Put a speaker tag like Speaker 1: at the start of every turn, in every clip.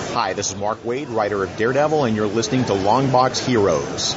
Speaker 1: Hi, this is Mark Waid, writer of Daredevil, and you're listening to Longbox Heroes.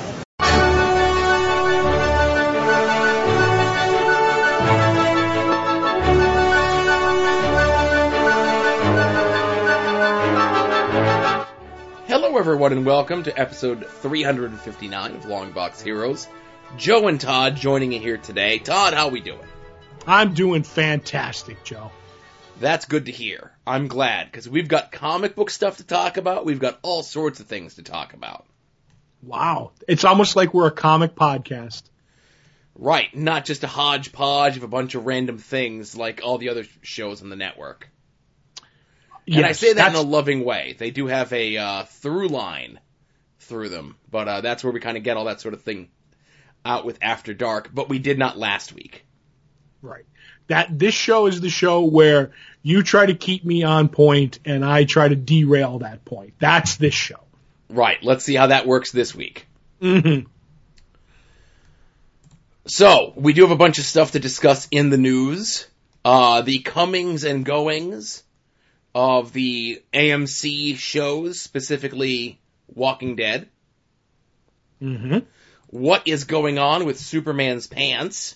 Speaker 2: Hello everyone and welcome to episode 359 of Longbox Heroes. Joe and Todd joining you here today. Todd, how we doing?
Speaker 3: I'm doing fantastic, Joe.
Speaker 2: That's good to hear. I'm glad, because we've got comic book stuff to talk about. We've got all sorts of things to talk about.
Speaker 3: Wow. It's almost like we're a comic podcast.
Speaker 2: Right, not just a hodgepodge of a bunch of random things like all the other shows on the network.
Speaker 3: Yes,
Speaker 2: and I say that in a loving way. They do have a through line through them, but that's where we kind of get all that sort of thing out with After Dark, but we did not last week.
Speaker 3: Right. This show is the show where you try to keep me on point and I try to derail that point. That's this show.
Speaker 2: Right. Let's see how that works this week.
Speaker 3: Mm-hmm.
Speaker 2: So, we do have a bunch of stuff to discuss in the news. The comings and goings of the AMC shows, specifically Walking Dead.
Speaker 3: Mm-hmm.
Speaker 2: What is going on with Superman's pants?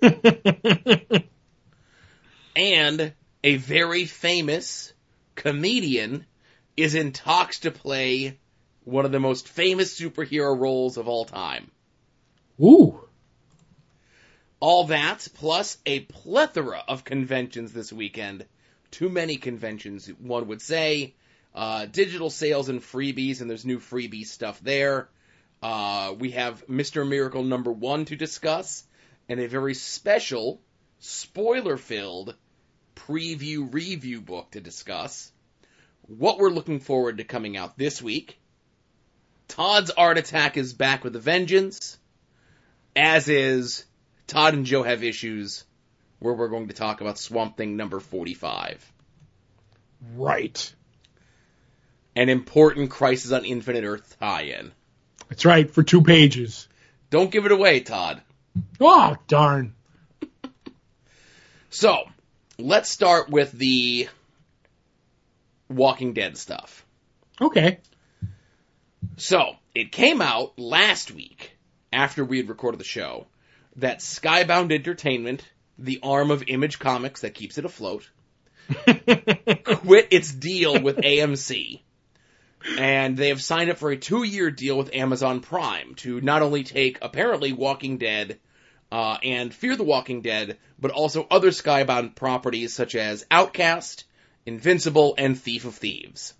Speaker 2: And a very famous comedian is in talks to play one of the most famous superhero roles of all time.
Speaker 3: Ooh.
Speaker 2: All that, plus a plethora of conventions this weekend. Too many conventions, one would say. Digital sales and freebies, and there's new freebie stuff there. We have Mr. Miracle #1 to discuss, and a very special, spoiler-filled preview-review book to discuss. What we're looking forward to coming out this week. Todd's Art Attack is back with a vengeance, as is Todd and Joe Have Issues, where we're going to talk about Swamp Thing number 45.
Speaker 3: Right.
Speaker 2: An important Crisis on Infinite Earth tie-in.
Speaker 3: That's right, for 2 pages.
Speaker 2: Don't give it away, Todd.
Speaker 3: Oh, darn.
Speaker 2: So, let's start with the Walking Dead stuff.
Speaker 3: Okay.
Speaker 2: So, it came out last week, after we had recorded the show, that Skybound Entertainment, the arm of Image Comics that keeps it afloat, quit its deal with AMC. And they have signed up for a 2-year deal with Amazon Prime to not only take, apparently, Walking Dead and Fear the Walking Dead, but also other Skybound properties such as Outcast, Invincible, and Thief of Thieves.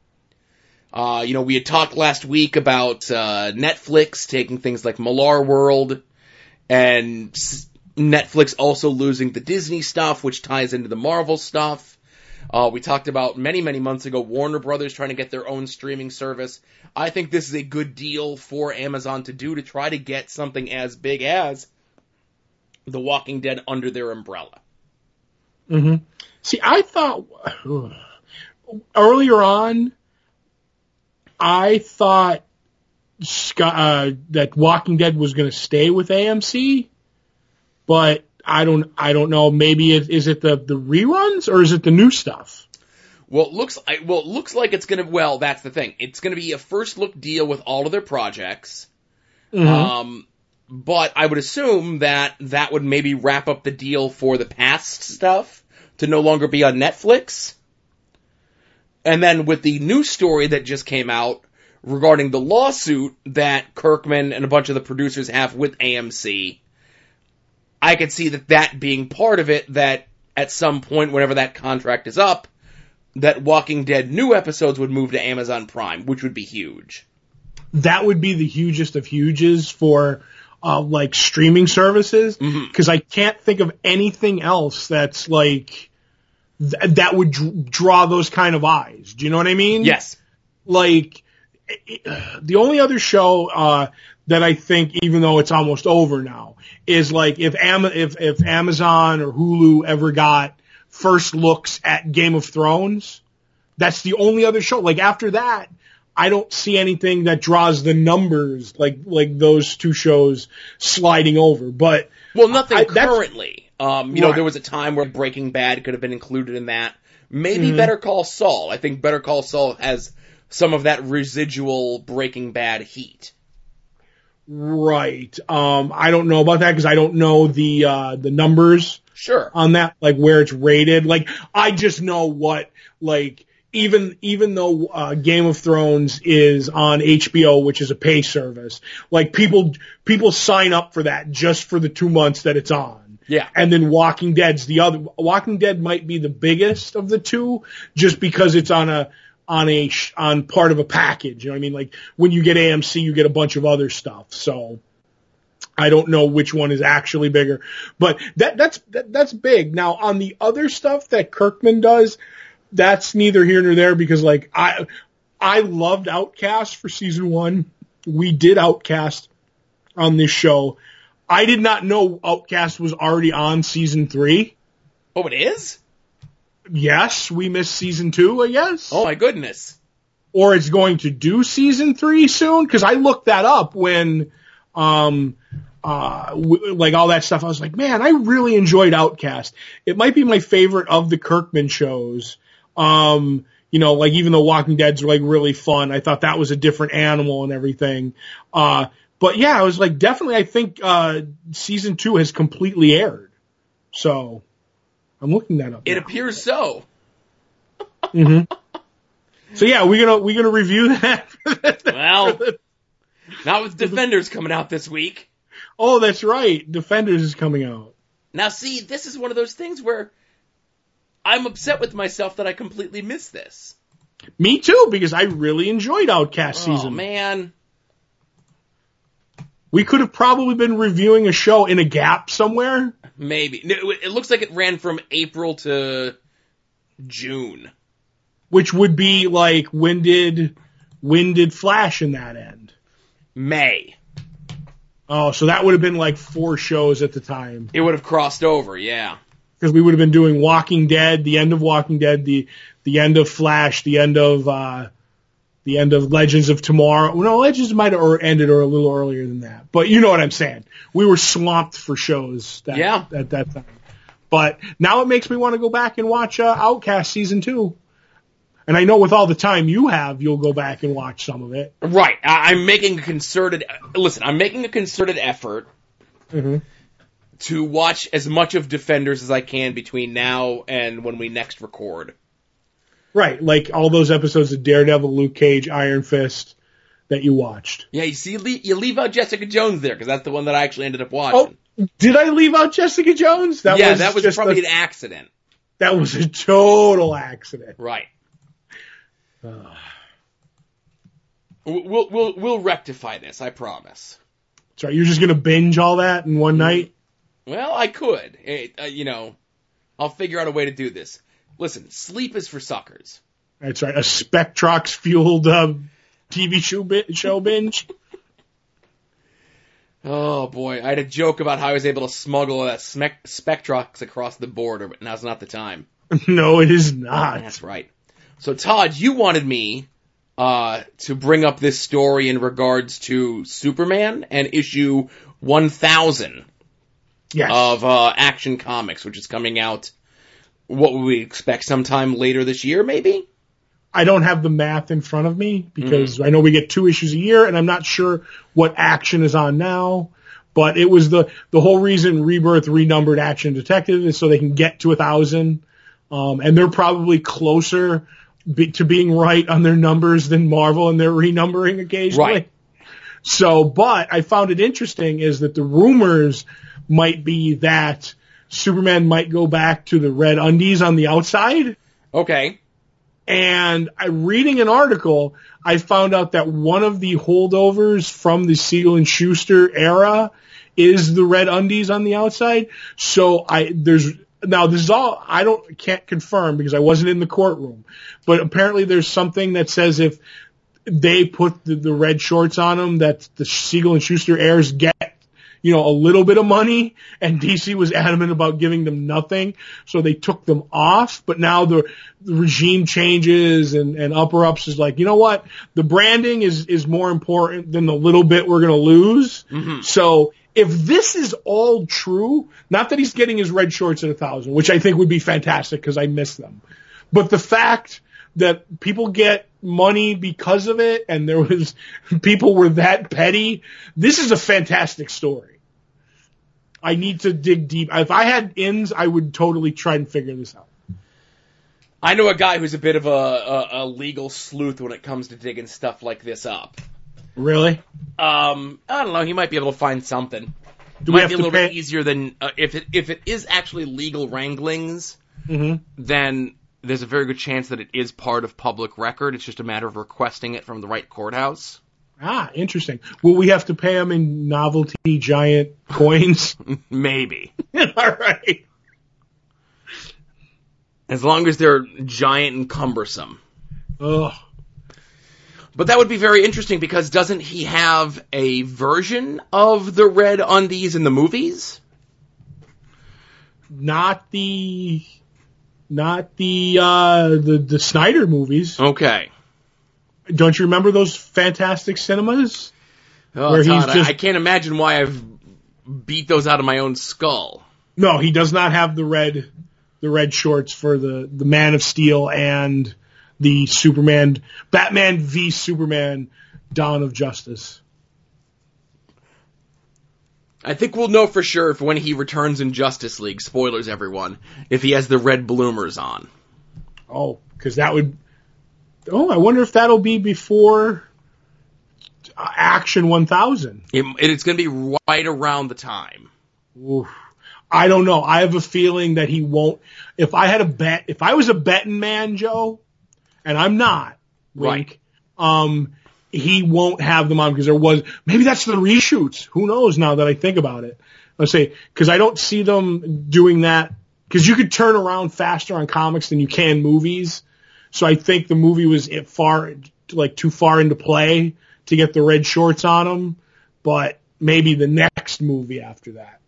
Speaker 2: We had talked last week about Netflix taking things like Millar World, and Netflix also losing the Disney stuff, which ties into the Marvel stuff. We talked about many, many months ago Warner Brothers trying to get their own streaming service. I think this is a good deal for Amazon to do to try to get something as big as The Walking Dead under their umbrella.
Speaker 3: Mm-hmm. See, I thought earlier on, I thought that Walking Dead was going to stay with AMC, but I don't know. Maybe is it the reruns or is it the new stuff?
Speaker 2: Well, it looks like it's gonna. Well, that's the thing. It's gonna be a first look deal with all of their projects.
Speaker 3: Mm-hmm.
Speaker 2: But I would assume that would maybe wrap up the deal for the past stuff to no longer be on Netflix. And then with the new story that just came out regarding the lawsuit that Kirkman and a bunch of the producers have with AMC, I could see that being part of it, that at some point, whenever that contract is up, that Walking Dead new episodes would move to Amazon Prime, which would be huge.
Speaker 3: That would be the hugest of huges for, streaming services. Because I can't think of anything else that's like, that would draw those kind of eyes. Do you know what I mean?
Speaker 2: Yes.
Speaker 3: Like, the only other show, that I think, even though it's almost over now, is like if Amazon or Hulu ever got first looks at Game of Thrones, that's the only other show. Like after that, I don't see anything that draws the numbers like those 2 shows sliding over. But
Speaker 2: nothing currently.
Speaker 3: Right.
Speaker 2: There was a time where Breaking Bad could have been included in that, Maybe Better Call Saul. I think Better Call Saul has some of that residual Breaking Bad heat.
Speaker 3: Right. I don't know about that because I don't know the numbers.
Speaker 2: Sure.
Speaker 3: On that, like where it's rated. Like, I just know what, like, even though Game of Thrones is on HBO, which is a pay service, like people sign up for that just for the 2 months that it's on.
Speaker 2: Yeah.
Speaker 3: And then Walking Dead's the other. Walking Dead might be the biggest of the two, just because it's on part of a package. You know what I mean? Like when you get AMC, you get a bunch of other stuff. So I don't know which one is actually bigger, but that's big. Now on the other stuff that Kirkman does, that's neither here nor there because like I loved Outcast for season 1. We did Outcast on this show. I did not know Outcast was already on season 3.
Speaker 2: Oh, it is?
Speaker 3: Yes, we missed season 2, I guess.
Speaker 2: Oh my goodness.
Speaker 3: Or it's going to do season 3 soon because I looked that up when like all that stuff. I was like, man, I really enjoyed Outcast. It might be my favorite of the Kirkman shows. You know, like even though Walking Dead's like really fun, I thought that was a different animal and everything. But yeah, I was like, definitely, I think, season 2 has completely aired. So I'm looking that up.
Speaker 2: It appears so.
Speaker 3: So yeah, we're gonna review that.
Speaker 2: Well, not with Defenders coming out this week.
Speaker 3: Oh, that's right. Defenders is coming out.
Speaker 2: Now see, this is one of those things where I'm upset with myself that I completely missed this.
Speaker 3: Me too, because I really enjoyed Outcast season.
Speaker 2: Oh man.
Speaker 3: We could have probably been reviewing a show in a gap somewhere.
Speaker 2: Maybe. It looks like it ran from April to June.
Speaker 3: Which would be like, when did Flash in that end?
Speaker 2: May.
Speaker 3: Oh, so that would have been like 4 shows at the time.
Speaker 2: It would have crossed over, yeah.
Speaker 3: Because we would have been doing Walking Dead, the end of Walking Dead, the end of Flash, the end of Legends of Tomorrow. No, Legends might have ended or a little earlier than that. But you know what I'm saying. We were swamped for shows at that time. But now it makes me want to go back and watch Outcast season 2. And I know with all the time you have, you'll go back and watch some of it.
Speaker 2: Right. I'm making a concerted effort to watch as much of Defenders as I can between now and when we next record.
Speaker 3: Right, like all those episodes of Daredevil, Luke Cage, Iron Fist that you watched.
Speaker 2: Yeah, you see, you leave out Jessica Jones there, because that's the one that I actually ended up watching.
Speaker 3: Oh, did I leave out Jessica Jones?
Speaker 2: That was probably an accident.
Speaker 3: That was a total accident.
Speaker 2: Right. We'll rectify this, I promise.
Speaker 3: Sorry, you're just gonna binge all that in one night?
Speaker 2: Well, I could. I'll figure out a way to do this. Listen, sleep is for suckers.
Speaker 3: That's right. A Spectrox-fueled TV show binge.
Speaker 2: Oh, boy. I had a joke about how I was able to smuggle that Spectrox across the border, but now's not the time.
Speaker 3: No, it is not.
Speaker 2: That's right. So, Todd, you wanted me to bring up this story in regards to Superman and issue 1000 of Action Comics, which is coming out, what would we expect, sometime later this year, maybe?
Speaker 3: I don't have the math in front of me because I know we get 2 issues a year, and I'm not sure what Action is on now. But it was the whole reason Rebirth renumbered Action Detective is so they can get to 1,000. And they're probably closer to being right on their numbers than Marvel and their renumbering occasionally.
Speaker 2: Right.
Speaker 3: So, but I found it interesting is that the rumors might be that Superman might go back to the red undies on the outside.
Speaker 2: Okay.
Speaker 3: And reading an article, I found out that one of the holdovers from the Siegel and Schuster era is the red undies on the outside. So this is all, can't confirm because I wasn't in the courtroom, but apparently there's something that says if they put the red shorts on them, that the Siegel and Schuster heirs get, a little bit of money, and DC was adamant about giving them nothing, so they took them off. But now the regime changes and upper ups is like, you know what? The branding is more important than the little bit we're going to lose. Mm-hmm. So if this is all true, not that he's getting his red shorts at 1,000, which I think would be fantastic because I miss them, But the fact that people get money because of it and people were that petty, this is a fantastic story. I need to dig deep. If I had ins, I would totally try and figure this out.
Speaker 2: I know a guy who's a bit of a legal sleuth when it comes to digging stuff like this up.
Speaker 3: Really?
Speaker 2: I don't know. He might be able to find something.
Speaker 3: Do we
Speaker 2: might
Speaker 3: have
Speaker 2: be a
Speaker 3: to
Speaker 2: little
Speaker 3: pay?
Speaker 2: bit easier than if it is actually legal wranglings.
Speaker 3: Mm-hmm.
Speaker 2: Then there's a very good chance that it is part of public record. It's just a matter of requesting it from the right courthouse.
Speaker 3: Ah, interesting. Will we have to pay them in novelty giant coins?
Speaker 2: Maybe.
Speaker 3: All right.
Speaker 2: As long as they're giant and cumbersome.
Speaker 3: Ugh.
Speaker 2: But that would be very interesting because doesn't he have a version of the red undies in the movies?
Speaker 3: Not the Snyder movies.
Speaker 2: Okay.
Speaker 3: Don't you remember those fantastic cinemas?
Speaker 2: Oh,
Speaker 3: Where
Speaker 2: Todd,
Speaker 3: he's
Speaker 2: I can't imagine why I've beat those out of my own skull.
Speaker 3: No, he does not have the red shorts for the Man of Steel and the Batman v Superman Dawn of Justice.
Speaker 2: I think we'll know for sure if when he returns in Justice League, spoilers everyone, if he has the red bloomers on.
Speaker 3: Oh, because that would... Oh, I wonder if that'll be before Action 1000.
Speaker 2: It's going to be right around the time.
Speaker 3: Oof. I don't know. I have a feeling that he won't... If I was a betting man, Joe, and I'm not, wink,
Speaker 2: right.
Speaker 3: He won't have them on because maybe that's the reshoots. Who knows now that I think about it. Let's say, because I don't see them doing that, because you could turn around faster on comics than you can movies. So I think the movie was too far into play to get the red shorts on them, but maybe the next movie after that.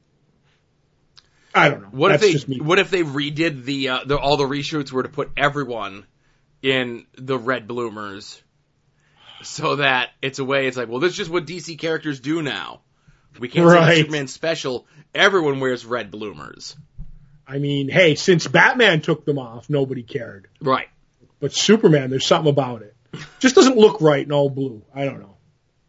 Speaker 3: I don't know.
Speaker 2: What
Speaker 3: That's just me.
Speaker 2: What if they redid all the reshoots were to put everyone in the red bloomers, so that it's like, well, this is just what DC characters do now. We can't say the Superman special. Everyone wears red bloomers.
Speaker 3: I mean, hey, since Batman took them off, nobody cared.
Speaker 2: Right.
Speaker 3: But Superman, there's something about it. Just doesn't look right in all blue. I don't know.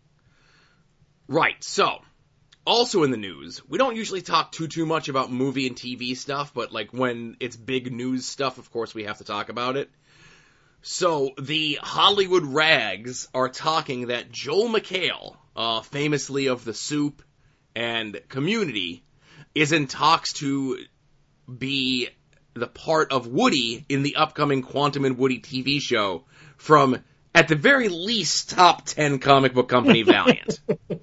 Speaker 2: Right. So, also in the news, we don't usually talk too much about movie and TV stuff, but like when it's big news stuff, of course we have to talk about it. So, the Hollywood rags are talking that Joel McHale, famously of The Soup and Community, is in talks to be the part of Woody in the upcoming Quantum and Woody TV show from, at the very least, top 10 comic book company Valiant.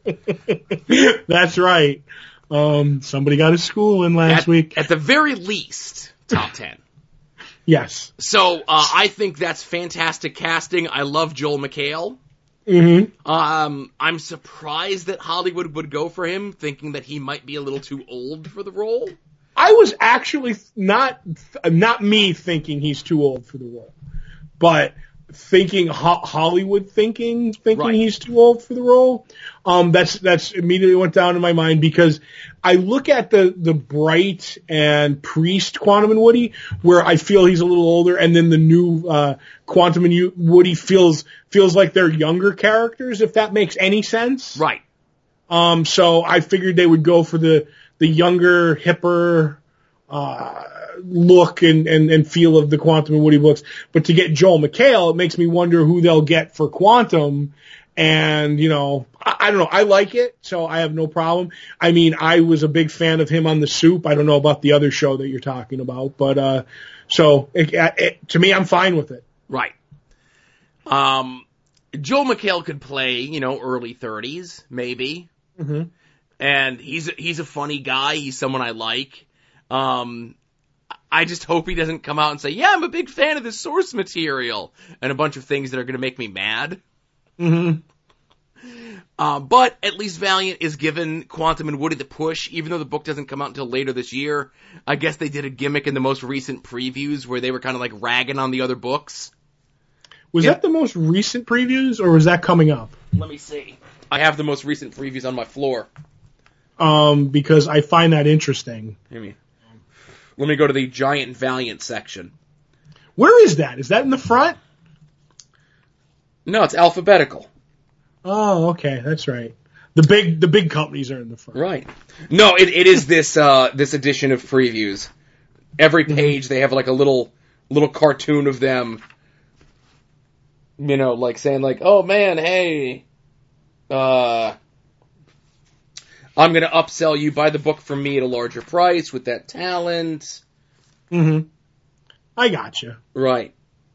Speaker 3: That's right. Somebody got his school in last week.
Speaker 2: At the very least, top 10.
Speaker 3: Yes.
Speaker 2: So, I think that's fantastic casting. I love Joel McHale.
Speaker 3: Mm-hmm.
Speaker 2: I'm surprised that Hollywood would go for him, thinking that he might be a little too old for the role.
Speaker 3: I was actually not me thinking he's too old for the role, but thinking Hollywood thinking right. He's too old for the role. That's immediately went down in my mind because I look at the Bright and Priest Quantum and Woody where I feel he's a little older, and then the new Quantum and Woody feels like they're younger characters, if that makes any sense.
Speaker 2: Right.
Speaker 3: So I figured they would go for the younger, hipper look and feel of the Quantum and Woody books. But to get Joel McHale, it makes me wonder who they'll get for Quantum. And, I don't know. I like it, so I have no problem. I mean, I was a big fan of him on The Soup. I don't know about the other show that you're talking about. But to me, I'm fine with it.
Speaker 2: Right. Joel McHale could play, early 30s, maybe.
Speaker 3: Mm-hmm.
Speaker 2: And he's a funny guy. He's someone I like. I just hope he doesn't come out and say, yeah, I'm a big fan of the source material and a bunch of things that are going to make me mad.
Speaker 3: Mm-hmm.
Speaker 2: But at least Valiant is giving Quantum and Woody the push, even though the book doesn't come out until later this year. I guess they did a gimmick in the most recent previews where they were kind of like ragging on the other books.
Speaker 3: Was that the most recent previews, or was that coming up?
Speaker 2: Let me see. I have the most recent previews on my floor.
Speaker 3: Because I find that interesting.
Speaker 2: Let me go to the Giant Valiant section.
Speaker 3: Where is that? Is that in the front?
Speaker 2: No, it's alphabetical.
Speaker 3: Oh, okay, that's right. The big companies are in the front.
Speaker 2: Right. No, it is this edition of previews. Every page they have like a little cartoon of them, like saying like, "Oh man, hey, I'm gonna upsell you, buy the book from me at a larger price with that talent."
Speaker 3: Mm-hmm. I gotcha.
Speaker 2: Right.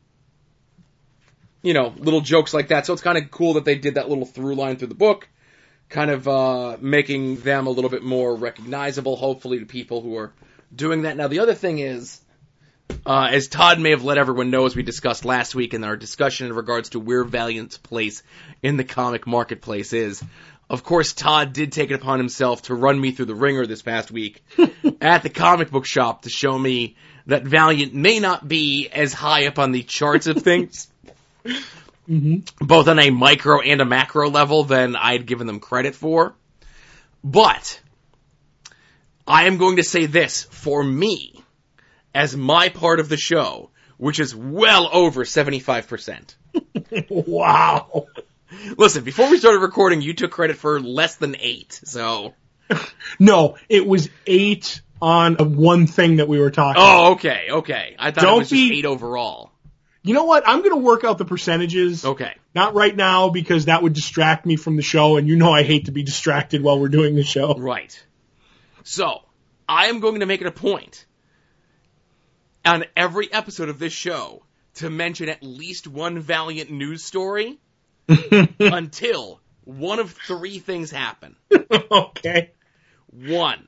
Speaker 2: Little jokes like that. So it's kind of cool that they did that little through line through the book, kind of making them a little bit more recognizable, hopefully, to people who are doing that. Now, the other thing is, as Todd may have let everyone know, as we discussed last week in our discussion in regards to where Valiant's place in the comic marketplace is, of course, Todd did take it upon himself to run me through the ringer this past week at the comic book shop to show me that Valiant may not be as high up on the charts of things, both on a micro and a macro level, than I had given them credit for. But I am going to say this for me, as my part of the show, which is well over 75%.
Speaker 3: Wow.
Speaker 2: Listen, before we started recording, you took credit for less than 8, so...
Speaker 3: No, it was 8 on one thing that we were talking about.
Speaker 2: Oh, okay. I thought it was just 8 overall.
Speaker 3: You know what? I'm going to work out the percentages.
Speaker 2: Okay.
Speaker 3: Not right now, because that would distract me from the show, and I hate to be distracted while we're doing the show.
Speaker 2: Right. So, I am going to make it a point on every episode of this show to mention at least one Valiant news story until one of 3 things happen.
Speaker 3: Okay.
Speaker 2: 1,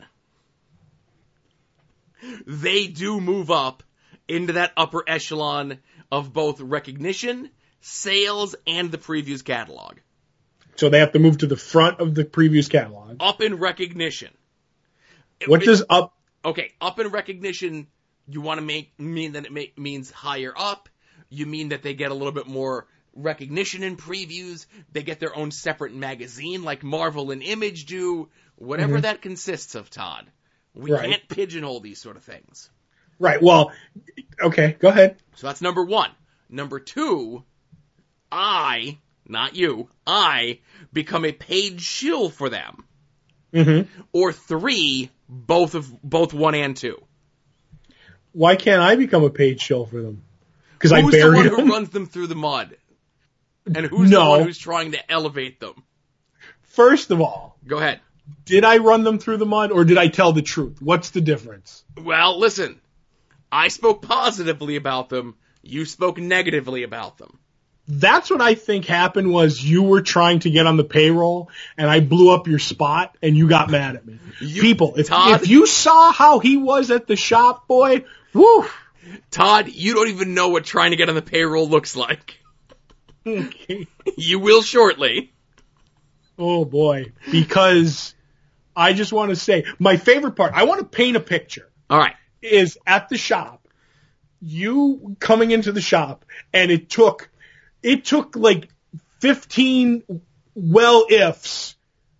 Speaker 2: they do move up into that upper echelon of both recognition, sales, and the previews catalog.
Speaker 3: So they have to move to the front of the previews catalog.
Speaker 2: Up in recognition.
Speaker 3: What does up?
Speaker 2: Okay, up in recognition, you want to mean that it means higher up. You mean that they get a little bit more recognition in previews. They get their own separate magazine like Marvel and Image do. Whatever that consists of, Todd. We can't pigeonhole these sort of things.
Speaker 3: Right, well, okay, go ahead.
Speaker 2: So that's number 1. Number 2, I, not you, I become a paid shill for them.
Speaker 3: Mm-hmm.
Speaker 2: Or 3, both 1 and 2.
Speaker 3: Why can't I become a paid shill for them? Because I buried them?
Speaker 2: Who's the one who runs them through the mud? And who's the one who's trying to elevate them?
Speaker 3: First of all,
Speaker 2: go ahead.
Speaker 3: Did I run them through the mud, or did I tell the truth? What's the difference?
Speaker 2: Well, listen. I spoke positively about them. You spoke negatively about them.
Speaker 3: That's what I think happened, was you were trying to get on the payroll, and I blew up your spot, and you got mad at me. People, if you saw how he was at the shop, boy, woo!
Speaker 2: Todd, you don't even know what trying to get on the payroll looks like.
Speaker 3: Okay.
Speaker 2: You will shortly.
Speaker 3: Oh, boy. Because I just want to say, my favorite part, I want to paint a picture.
Speaker 2: All right.
Speaker 3: Is at the shop, you coming into the shop, and it took like 15 well-ifs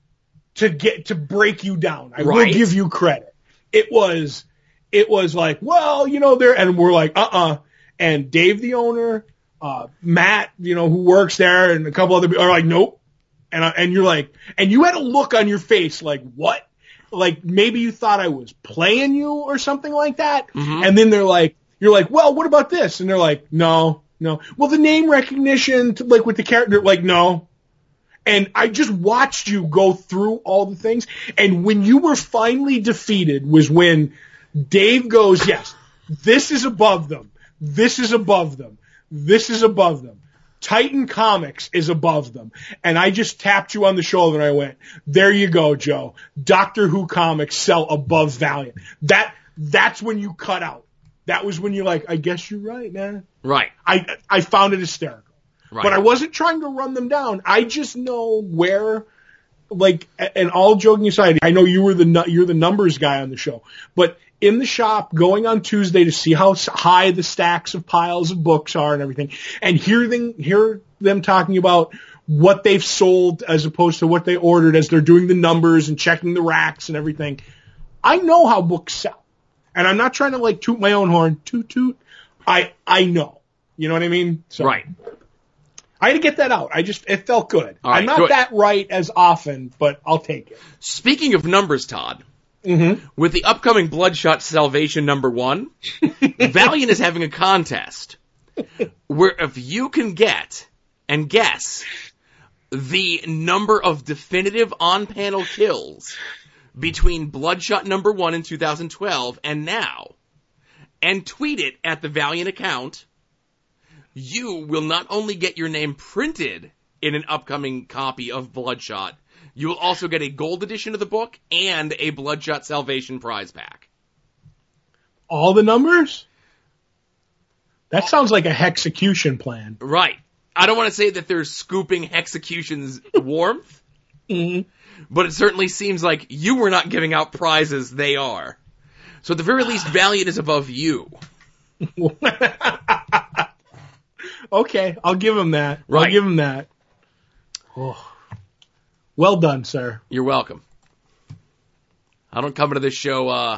Speaker 3: to break you down. I will give you credit. It was like, well, there, and we're like, and Dave, the owner, Matt, who works there, and a couple other people are like, nope. And you're like, and you had a look on your face like, what? Like, maybe you thought I was playing you or something like that. Mm-hmm. And then you're like, well, what about this? And they're like, no. Well, the name recognition, like with the character, like, no. And I just watched you go through all the things. And when you were finally defeated was when Dave goes, yes, this is above them. This is above them. This is above them. Titan Comics is above them. And I just tapped you on the shoulder and I went, there you go, Joe. Doctor Who comics sell above Valiant. That's when you cut out. That was when you're like, I guess you're right, man.
Speaker 2: Right.
Speaker 3: I found it hysterical.
Speaker 2: Right.
Speaker 3: But I wasn't trying to run them down. I just know where, like, and all joking aside, I know you're the numbers guy on the show, but in the shop, going on Tuesday to see how high the stacks of piles of books are and everything, and hear them talking about what they've sold as opposed to what they ordered as they're doing the numbers and checking the racks and everything. I know how books sell. And I'm not trying to like toot my own horn, toot toot, I know. You know what I mean? So,
Speaker 2: Right.
Speaker 3: I had to get that out. It felt good.
Speaker 2: All right,
Speaker 3: I'm not
Speaker 2: good.
Speaker 3: that right as often, but I'll take it.
Speaker 2: Speaking of numbers, Todd,
Speaker 3: Mm-hmm.
Speaker 2: with the upcoming Bloodshot Salvation #1, Valiant is having a contest where if you can get and guess the number of definitive on-panel kills between Bloodshot #1 in 2012 and now, and tweet it at the Valiant account, you will not only get your name printed in an upcoming copy of Bloodshot, you will also get a gold edition of the book and a Bloodshot Salvation prize pack.
Speaker 3: All the numbers? That sounds like a hexecution plan.
Speaker 2: Right. I don't want to say that they're scooping Hexecution's warmth,
Speaker 3: Mm-hmm.
Speaker 2: but it certainly seems like you were not giving out prizes, they are. So at the very least, Valiant is above you.
Speaker 3: Okay, I'll give him that.
Speaker 2: Right.
Speaker 3: I'll give him that. Oh. Well done, sir.
Speaker 2: You're welcome. I don't come into this show,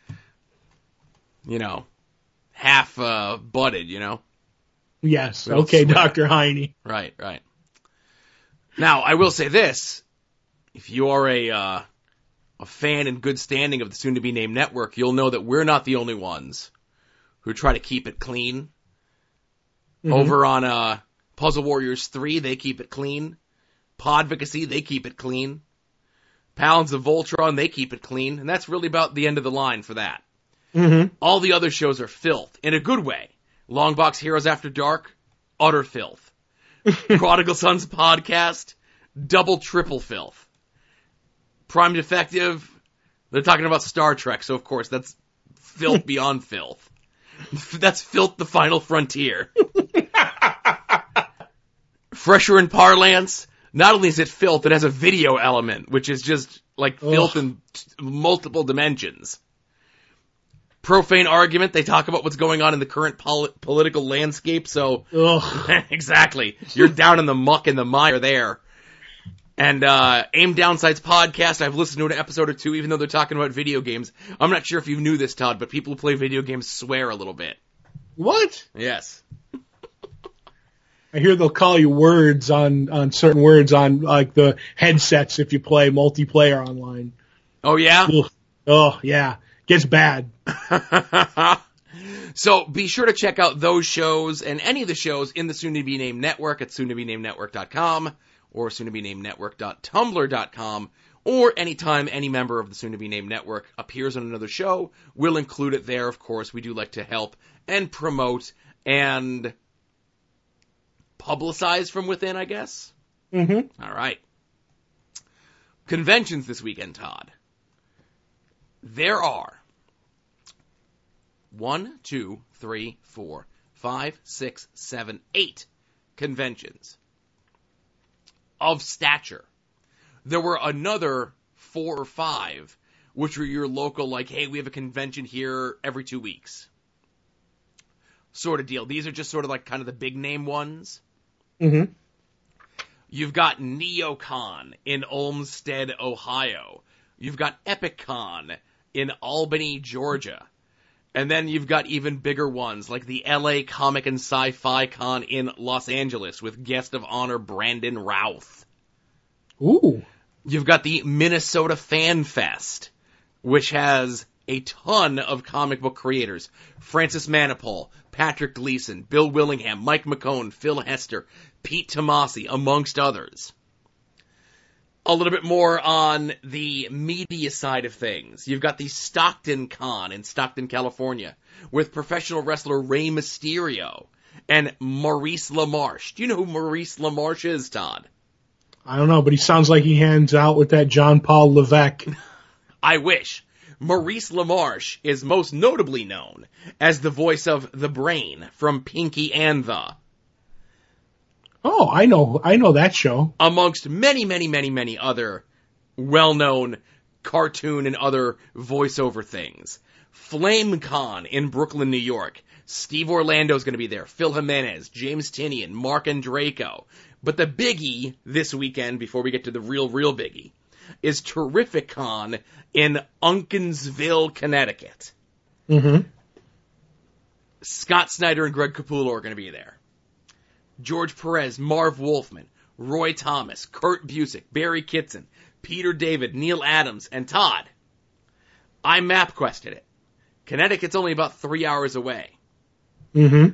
Speaker 2: half butted,
Speaker 3: Yes.
Speaker 2: Well,
Speaker 3: Okay,
Speaker 2: sweet.
Speaker 3: Dr. Heine.
Speaker 2: Right. Now, I will say this. If you are a fan in good standing of the soon-to-be-named network, you'll know that we're not the only ones who try to keep it clean.
Speaker 3: Mm-hmm.
Speaker 2: Over on Puzzle Warriors 3, they keep it clean. Podvocacy, they keep it clean. Pounds of Voltron, they keep it clean. And that's really about the end of the line for that.
Speaker 3: Mm-hmm.
Speaker 2: All the other shows are filth, in a good way. Longbox Heroes After Dark, utter filth. Prodigal Sons Podcast, double, triple filth. Prime Defective, they're talking about Star Trek, so of course that's filth beyond filth. That's filth the final frontier. Fresher in parlance, not only is it filth, it has a video element, which is just like filth in multiple dimensions. Profane Argument, they talk about what's going on in the current political landscape, so exactly, you're down in the muck and the mire there. And Aim Down Sights Podcast, I've listened to an episode or two, even though they're talking about video games. I'm not sure if you knew this, Todd, but people who play video games swear a little bit.
Speaker 3: What?
Speaker 2: Yes.
Speaker 3: I hear they'll call you words on certain words on like the headsets if you play multiplayer online.
Speaker 2: Oh, yeah?
Speaker 3: Ugh. Oh, yeah. Gets bad.
Speaker 2: So be sure to check out those shows and any of the shows in the soon-to-be-named network at soon-to-be-named-network.com or soon-to-be-named-network.tumblr.com, or anytime any member of the soon-to-be-named network appears on another show, we'll include it there, of course. We do like to help and promote and publicize from within, I guess.
Speaker 3: Mm-hmm.
Speaker 2: All right. Conventions this weekend, Todd. There are 1, 2, 3, 4, 5, 6, 7, 8 conventions of stature. There were another 4 or 5, which were your local, like, hey, we have a convention here every 2 weeks sort of deal. These are just sort of like kind of the big name ones.
Speaker 3: Mm-hmm.
Speaker 2: You've got NeoCon in Olmsted, Ohio. You've got EpicCon in Albany, Georgia. And then you've got even bigger ones, like the LA Comic and Sci-Fi Con in Los Angeles with guest of honor Brandon Routh.
Speaker 3: Ooh.
Speaker 2: You've got the Minnesota Fan Fest, which has a ton of comic book creators. Francis Manipul, Patrick Gleason, Bill Willingham, Mike McCone, Phil Hester, Pete Tomasi, amongst others. A little bit more on the media side of things. You've got the Stockton Con in Stockton, California, with professional wrestler Rey Mysterio and Maurice LaMarche. Do you know who Maurice LaMarche is, Todd?
Speaker 3: I don't know, but he sounds like he hands out with that John Paul Levesque.
Speaker 2: I wish. Maurice LaMarche is most notably known as the voice of the Brain from Pinky and the.
Speaker 3: Oh, I know that show.
Speaker 2: Amongst many, many, many, many other well-known cartoon and other voiceover things. FlameCon in Brooklyn, New York. Steve Orlando's going to be there. Phil Jimenez, James Tinian, Mark Andreyko. But the biggie this weekend, before we get to the real biggie, is Terrificon in Uncasville, Connecticut.
Speaker 3: Mm-hmm.
Speaker 2: Scott Snyder and Greg Capullo are going to be there. George Perez, Marv Wolfman, Roy Thomas, Kurt Busiek, Barry Kitson, Peter David, Neil Adams, and Todd. I MapQuested it. Connecticut's only about 3 hours away.
Speaker 3: Mm-hmm.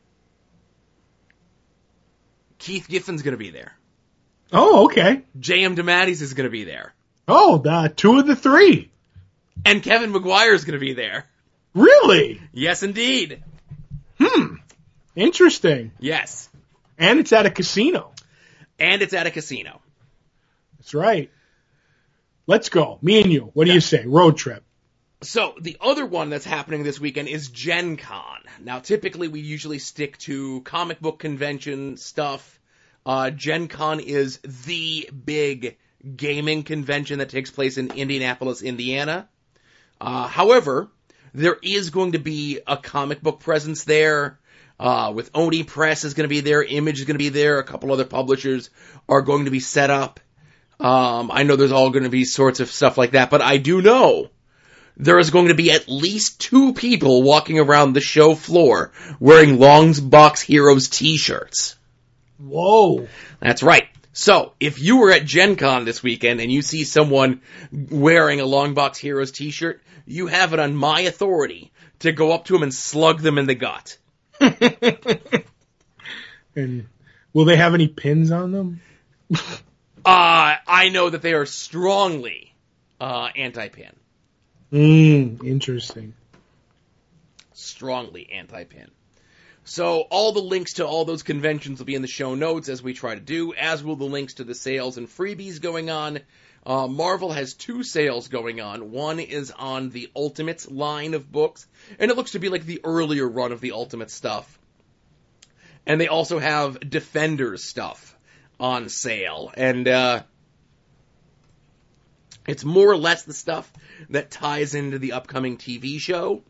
Speaker 2: Keith Giffen's going to be there.
Speaker 3: Oh, okay.
Speaker 2: J.M. DeMatteis is going to be there.
Speaker 3: Oh, the 2 of the 3.
Speaker 2: And Kevin McGuire is going to be there.
Speaker 3: Really?
Speaker 2: Yes, indeed.
Speaker 3: Interesting.
Speaker 2: Yes.
Speaker 3: And it's at a casino.
Speaker 2: And it's at a casino.
Speaker 3: That's right. Let's go. Me and you. What do you say? Road trip.
Speaker 2: So, the other one that's happening this weekend is Gen Con. Now, typically we usually stick to comic book convention stuff. Gen Con is the big gaming convention that takes place in Indianapolis, Indiana. However, there is going to be a comic book presence there. With Oni Press is going to be there, Image is going to be there, a couple other publishers are going to be set up. I know there's all going to be sorts of stuff like that, but I do know there is going to be at least 2 people walking around the show floor wearing Longbox Heroes t-shirts.
Speaker 3: Whoa.
Speaker 2: That's right. So, if you were at Gen Con this weekend and you see someone wearing a Longbox Heroes t-shirt, you have it on my authority to go up to them and slug them in the gut.
Speaker 3: And will they have any pins on them?
Speaker 2: I know that they are strongly anti-pin.
Speaker 3: Interesting.
Speaker 2: Strongly anti-pin. So all the links to all those conventions will be in the show notes as we try to do, as will the links to the sales and freebies going on. Marvel has 2 sales going on. One is on the Ultimates line of books, and it looks to be like the earlier run of the Ultimate stuff. And they also have Defenders stuff on sale. And it's more or less the stuff that ties into the upcoming TV show.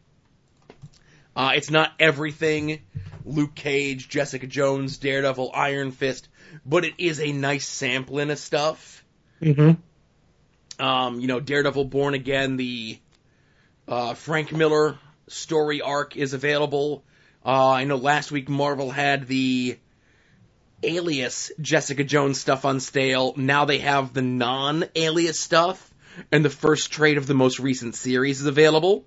Speaker 2: It's not everything Luke Cage, Jessica Jones, Daredevil, Iron Fist, but it is a nice sampling of stuff.
Speaker 3: Mm-hmm.
Speaker 2: Daredevil Born Again, the Frank Miller story arc is available. I know last week Marvel had the Alias Jessica Jones stuff on sale. Now they have the non-Alias stuff, and the first trade of the most recent series is available.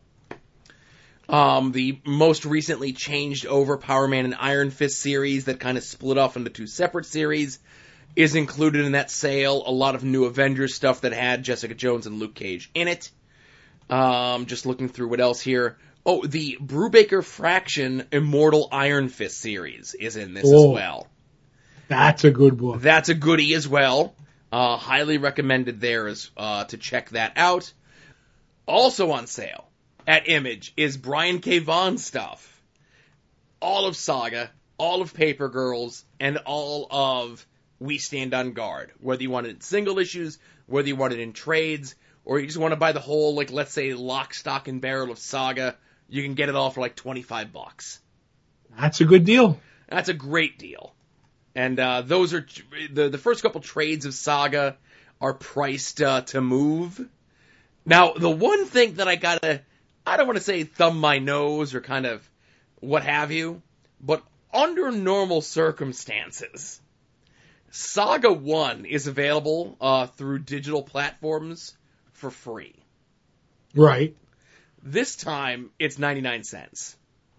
Speaker 2: The most recently changed over Power Man and Iron Fist series that kind of split off into 2 separate series is included in that sale. A lot of new Avengers stuff that had Jessica Jones and Luke Cage in it. Just looking through what else here. Oh, the Brubaker Fraction Immortal Iron Fist series is in this as well.
Speaker 3: That's a good book.
Speaker 2: That's a goodie as well. Highly recommended there to check that out. Also on sale at Image is Brian K. Vaughan stuff. All of Saga, all of Paper Girls, and all of We Stand on Guard. Whether you want it in single issues, whether you want it in trades, or you just want to buy the whole, like, let's say, lock, stock, and barrel of Saga, you can get it all for like $25.
Speaker 3: That's a good deal.
Speaker 2: That's a great deal. And those are the first couple trades of Saga are priced to move. Now, the one thing that I don't want to say thumb my nose or kind of what have you, but under normal circumstances, Saga 1 is available through digital platforms for free.
Speaker 3: Right.
Speaker 2: This time, it's 99 cents.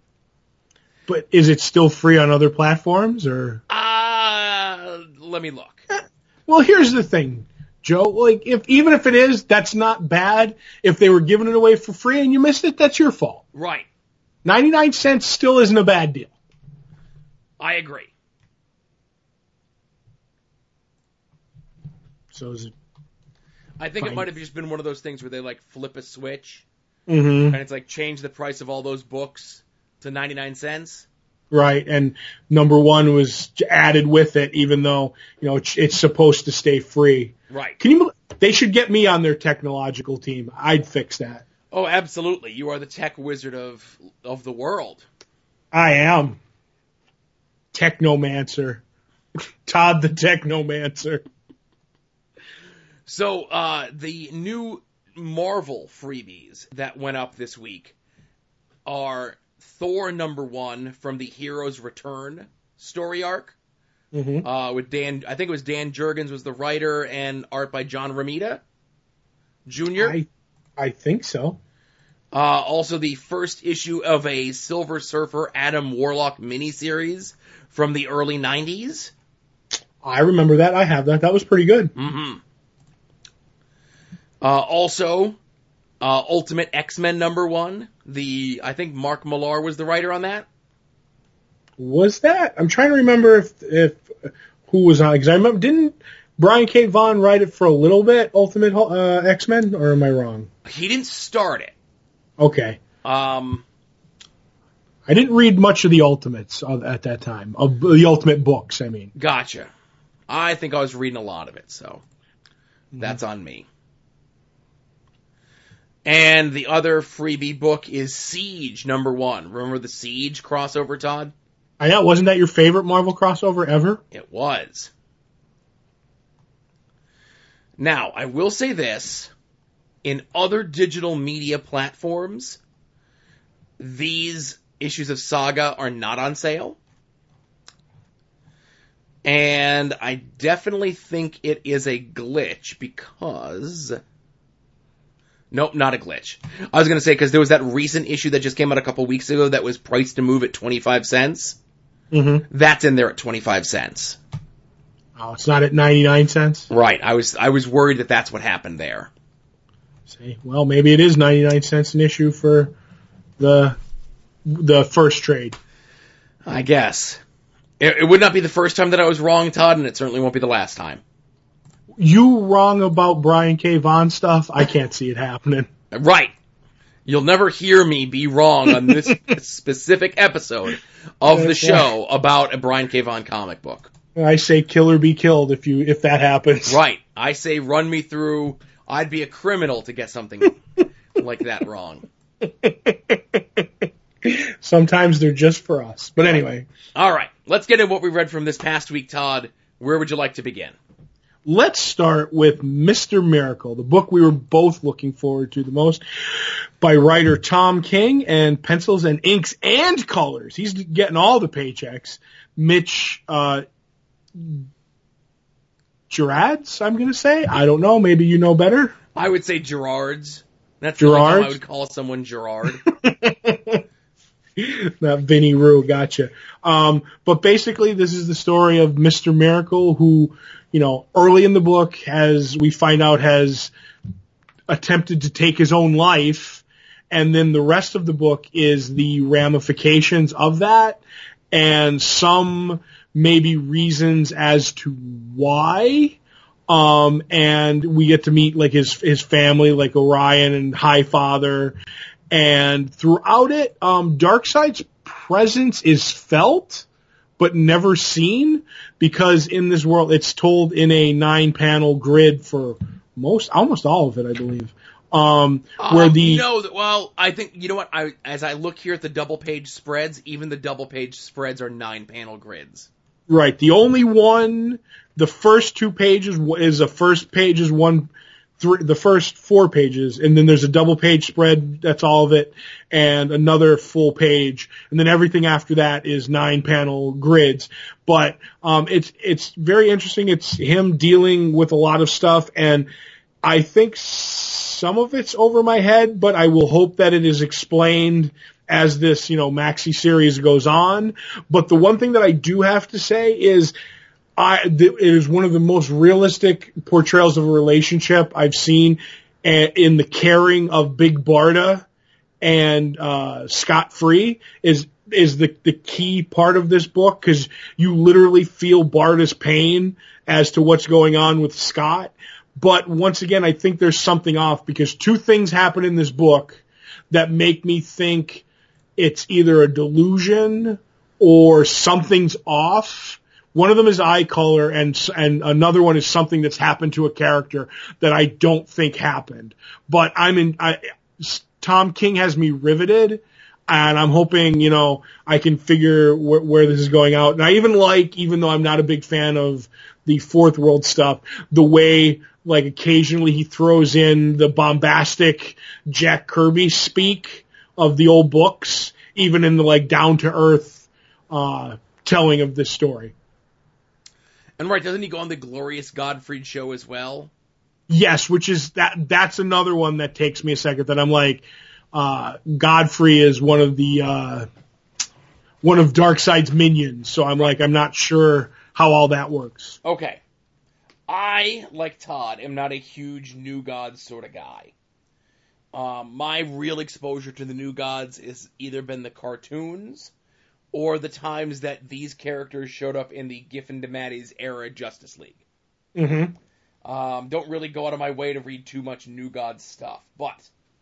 Speaker 3: But is it still free on other platforms, or?
Speaker 2: Let me look.
Speaker 3: Well, here's the thing, Joe. Like, even if it is, that's not bad. If they were giving it away for free and you missed it, that's your fault.
Speaker 2: Right.
Speaker 3: 99 cents still isn't a bad deal.
Speaker 2: I agree.
Speaker 3: So is it?
Speaker 2: I think it might have just been one of those things where they like flip a switch,
Speaker 3: Mm-hmm.
Speaker 2: and it's like change the price of all those books to 99 cents.
Speaker 3: Right, and number 1 was added with it, even though it's supposed to stay free.
Speaker 2: Right.
Speaker 3: They should get me on their technological team. I'd fix that.
Speaker 2: Oh, absolutely. You are the tech wizard of the world.
Speaker 3: I am. Technomancer. Todd the Technomancer.
Speaker 2: So, the new Marvel freebies that went up this week are Thor #1 from the Hero's Return story arc.
Speaker 3: Mm-hmm.
Speaker 2: With Dan, I think it was Dan Jurgens was the writer and art by John Romita Jr.
Speaker 3: I think so.
Speaker 2: Also the first issue of a Silver Surfer Adam Warlock miniseries from the early 90s.
Speaker 3: I remember that. I have that. That was pretty good.
Speaker 2: Mm-hmm. Also, Ultimate X-Men #1. I think Mark Millar was the writer on that.
Speaker 3: Was that? I'm trying to remember if who was on it, because I remember, didn't Brian K. Vaughan write it for a little bit, Ultimate X-Men, or am I wrong?
Speaker 2: He didn't start it.
Speaker 3: Okay.
Speaker 2: I
Speaker 3: didn't read much of the Ultimates at that time, of the Ultimate books, I mean.
Speaker 2: Gotcha. I think I was reading a lot of it, so that's on me. And the other freebie book is Siege #1. Remember the Siege crossover, Todd?
Speaker 3: I know. Wasn't that your favorite Marvel crossover ever?
Speaker 2: It was. Now, I will say this. In other digital media platforms, these issues of Saga are not on sale. And I definitely think it is a glitch because... Nope, not a glitch. I was going to say, because there was that recent issue that just came out a couple weeks ago that was priced to move at 25 cents.
Speaker 3: Mm-hmm.
Speaker 2: That's in there at 25 cents.
Speaker 3: Oh, it's not at 99 cents?
Speaker 2: Right. I was worried that that's what happened there.
Speaker 3: See, well, maybe it is 99 cents an issue for the first trade.
Speaker 2: I guess. It would not be the first time that I was wrong, Todd, and it certainly won't be the last time.
Speaker 3: You wrong about Brian K. Vaughan stuff? I can't see it happening.
Speaker 2: Right. You'll never hear me be wrong on this specific episode of the show about a Brian K. Vaughan comic book.
Speaker 3: I say kill or be killed if that happens.
Speaker 2: Right. I say run me through. I'd be a criminal to get something like that wrong.
Speaker 3: Sometimes they're just for us. But anyway.
Speaker 2: All right. Let's get into what we read from this past week, Todd. Where would you like to begin?
Speaker 3: Let's start with Mr. Miracle, the book we were both looking forward to the most, by writer Tom King, and pencils and inks and colors. He's getting all the paychecks. Mitch Gerads, I'm going to say. I don't know. Maybe you know better.
Speaker 2: I would say Gerard's. That's
Speaker 3: Gerard's?
Speaker 2: the only time I would call someone Gerard.
Speaker 3: Not Vinny Rue, gotcha. But basically, this is the story of Mr. Miracle, who, early in the book we find out has attempted to take his own life, and then the rest of the book is the ramifications of that, and some maybe reasons as to why. And we get to meet like his family, like Orion and Highfather. And throughout it, Darkseid's presence is felt, but never seen, because in this world, it's told in a 9-panel grid for almost all of it, I believe.
Speaker 2: I think, you know what, as I look here at the double page spreads, even the double page spreads are 9-panel grids.
Speaker 3: Right. The only one, the first 2 pages is the first page is the first 4 pages, and then there's a double page spread, that's all of it, and another full page, and then everything after that is 9-panel grids. But it's very interesting. It's him dealing with a lot of stuff, and I think some of it's over my head, but I will hope that it is explained as this, maxi series goes on. But the one thing that I do have to say is it is one of the most realistic portrayals of a relationship I've seen in the caring of Big Barda and Scott Free is the key part of this book, because you literally feel Barda's pain as to what's going on with Scott. But once again, I think there's something off, because 2 things happen in this book that make me think it's either a delusion or something's off. One of them is eye color, and another one is something that's happened to a character that I don't think happened. But Tom King has me riveted, and I'm hoping, I can figure where this is going out. And I even though I'm not a big fan of the Fourth World stuff, the way, like, occasionally he throws in the bombastic Jack Kirby speak of the old books even in the like down to earth telling of this story.
Speaker 2: And right, doesn't he go on the Glorious Godfrey show as well?
Speaker 3: Yes, which is that's another one that takes me a second that I'm like, Godfrey is one of Darkseid's minions, so I'm like, I'm not sure how all that works.
Speaker 2: Okay. I, like Todd, am not a huge New Gods sort of guy. My real exposure to the New Gods has either been the cartoons or the times that these characters showed up in the Giffen DeMatteis era Justice League.
Speaker 3: Mm-hmm.
Speaker 2: Don't really go out of my way to read too much New Gods stuff, but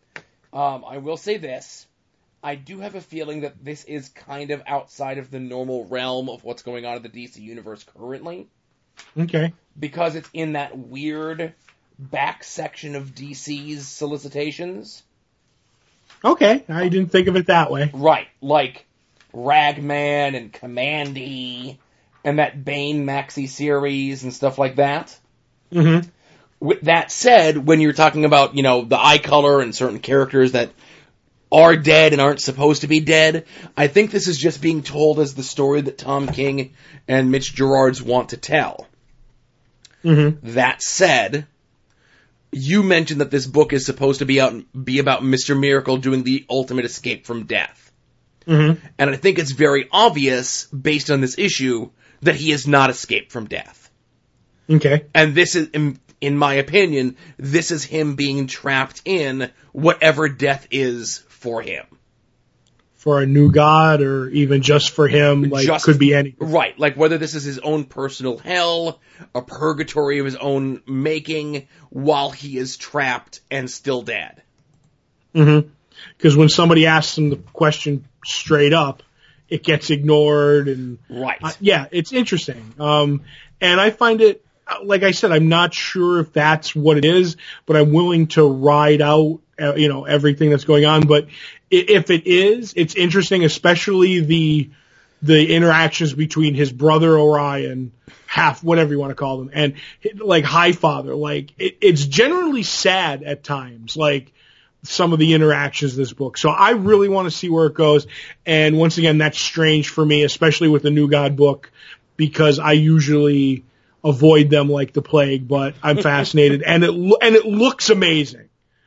Speaker 2: I will say this. I do have a feeling that this is kind of outside of the normal realm of what's going on in the DC universe currently.
Speaker 3: Okay.
Speaker 2: Because it's in that weird back section of DC's solicitations.
Speaker 3: Okay, I didn't think of it that way.
Speaker 2: Right, like Ragman and Commandy and that Bane maxi series and stuff like that.
Speaker 3: Mm-hmm.
Speaker 2: With that said, when you're talking about, you know, the eye color and certain characters that are dead and aren't supposed to be dead, I think this is just being told as the story that Tom King and Mitch Gerads want to tell.
Speaker 3: Mm-hmm.
Speaker 2: That said, you mentioned that this book is supposed to be about Mr. Miracle doing the ultimate escape from death.
Speaker 3: Mm-hmm.
Speaker 2: And I think it's very obvious, based on this issue, that he has not escaped from death.
Speaker 3: Okay.
Speaker 2: And this is, in my opinion, this is him being trapped in whatever death is for him.
Speaker 3: For a new god, or even just for him, like, could be anything.
Speaker 2: Right, like whether this is his own personal hell, a purgatory of his own making, while he is trapped and still dead.
Speaker 3: Mm-hmm. Because when somebody asks him the question straight up, it gets ignored, and
Speaker 2: right.
Speaker 3: Yeah, it's interesting. And I find it, like I said, I'm not sure if that's what it is, but I'm willing to ride out, everything that's going on. But if it is, it's interesting, especially the interactions between his brother Orion, half, whatever you want to call them, and like Highfather. Like it's generally sad at times, like some of the interactions in this book. So I really want to see where it goes. And once again, that's strange for me, especially with the New God book, because I usually avoid them like the plague, but I'm fascinated, and it looks amazing.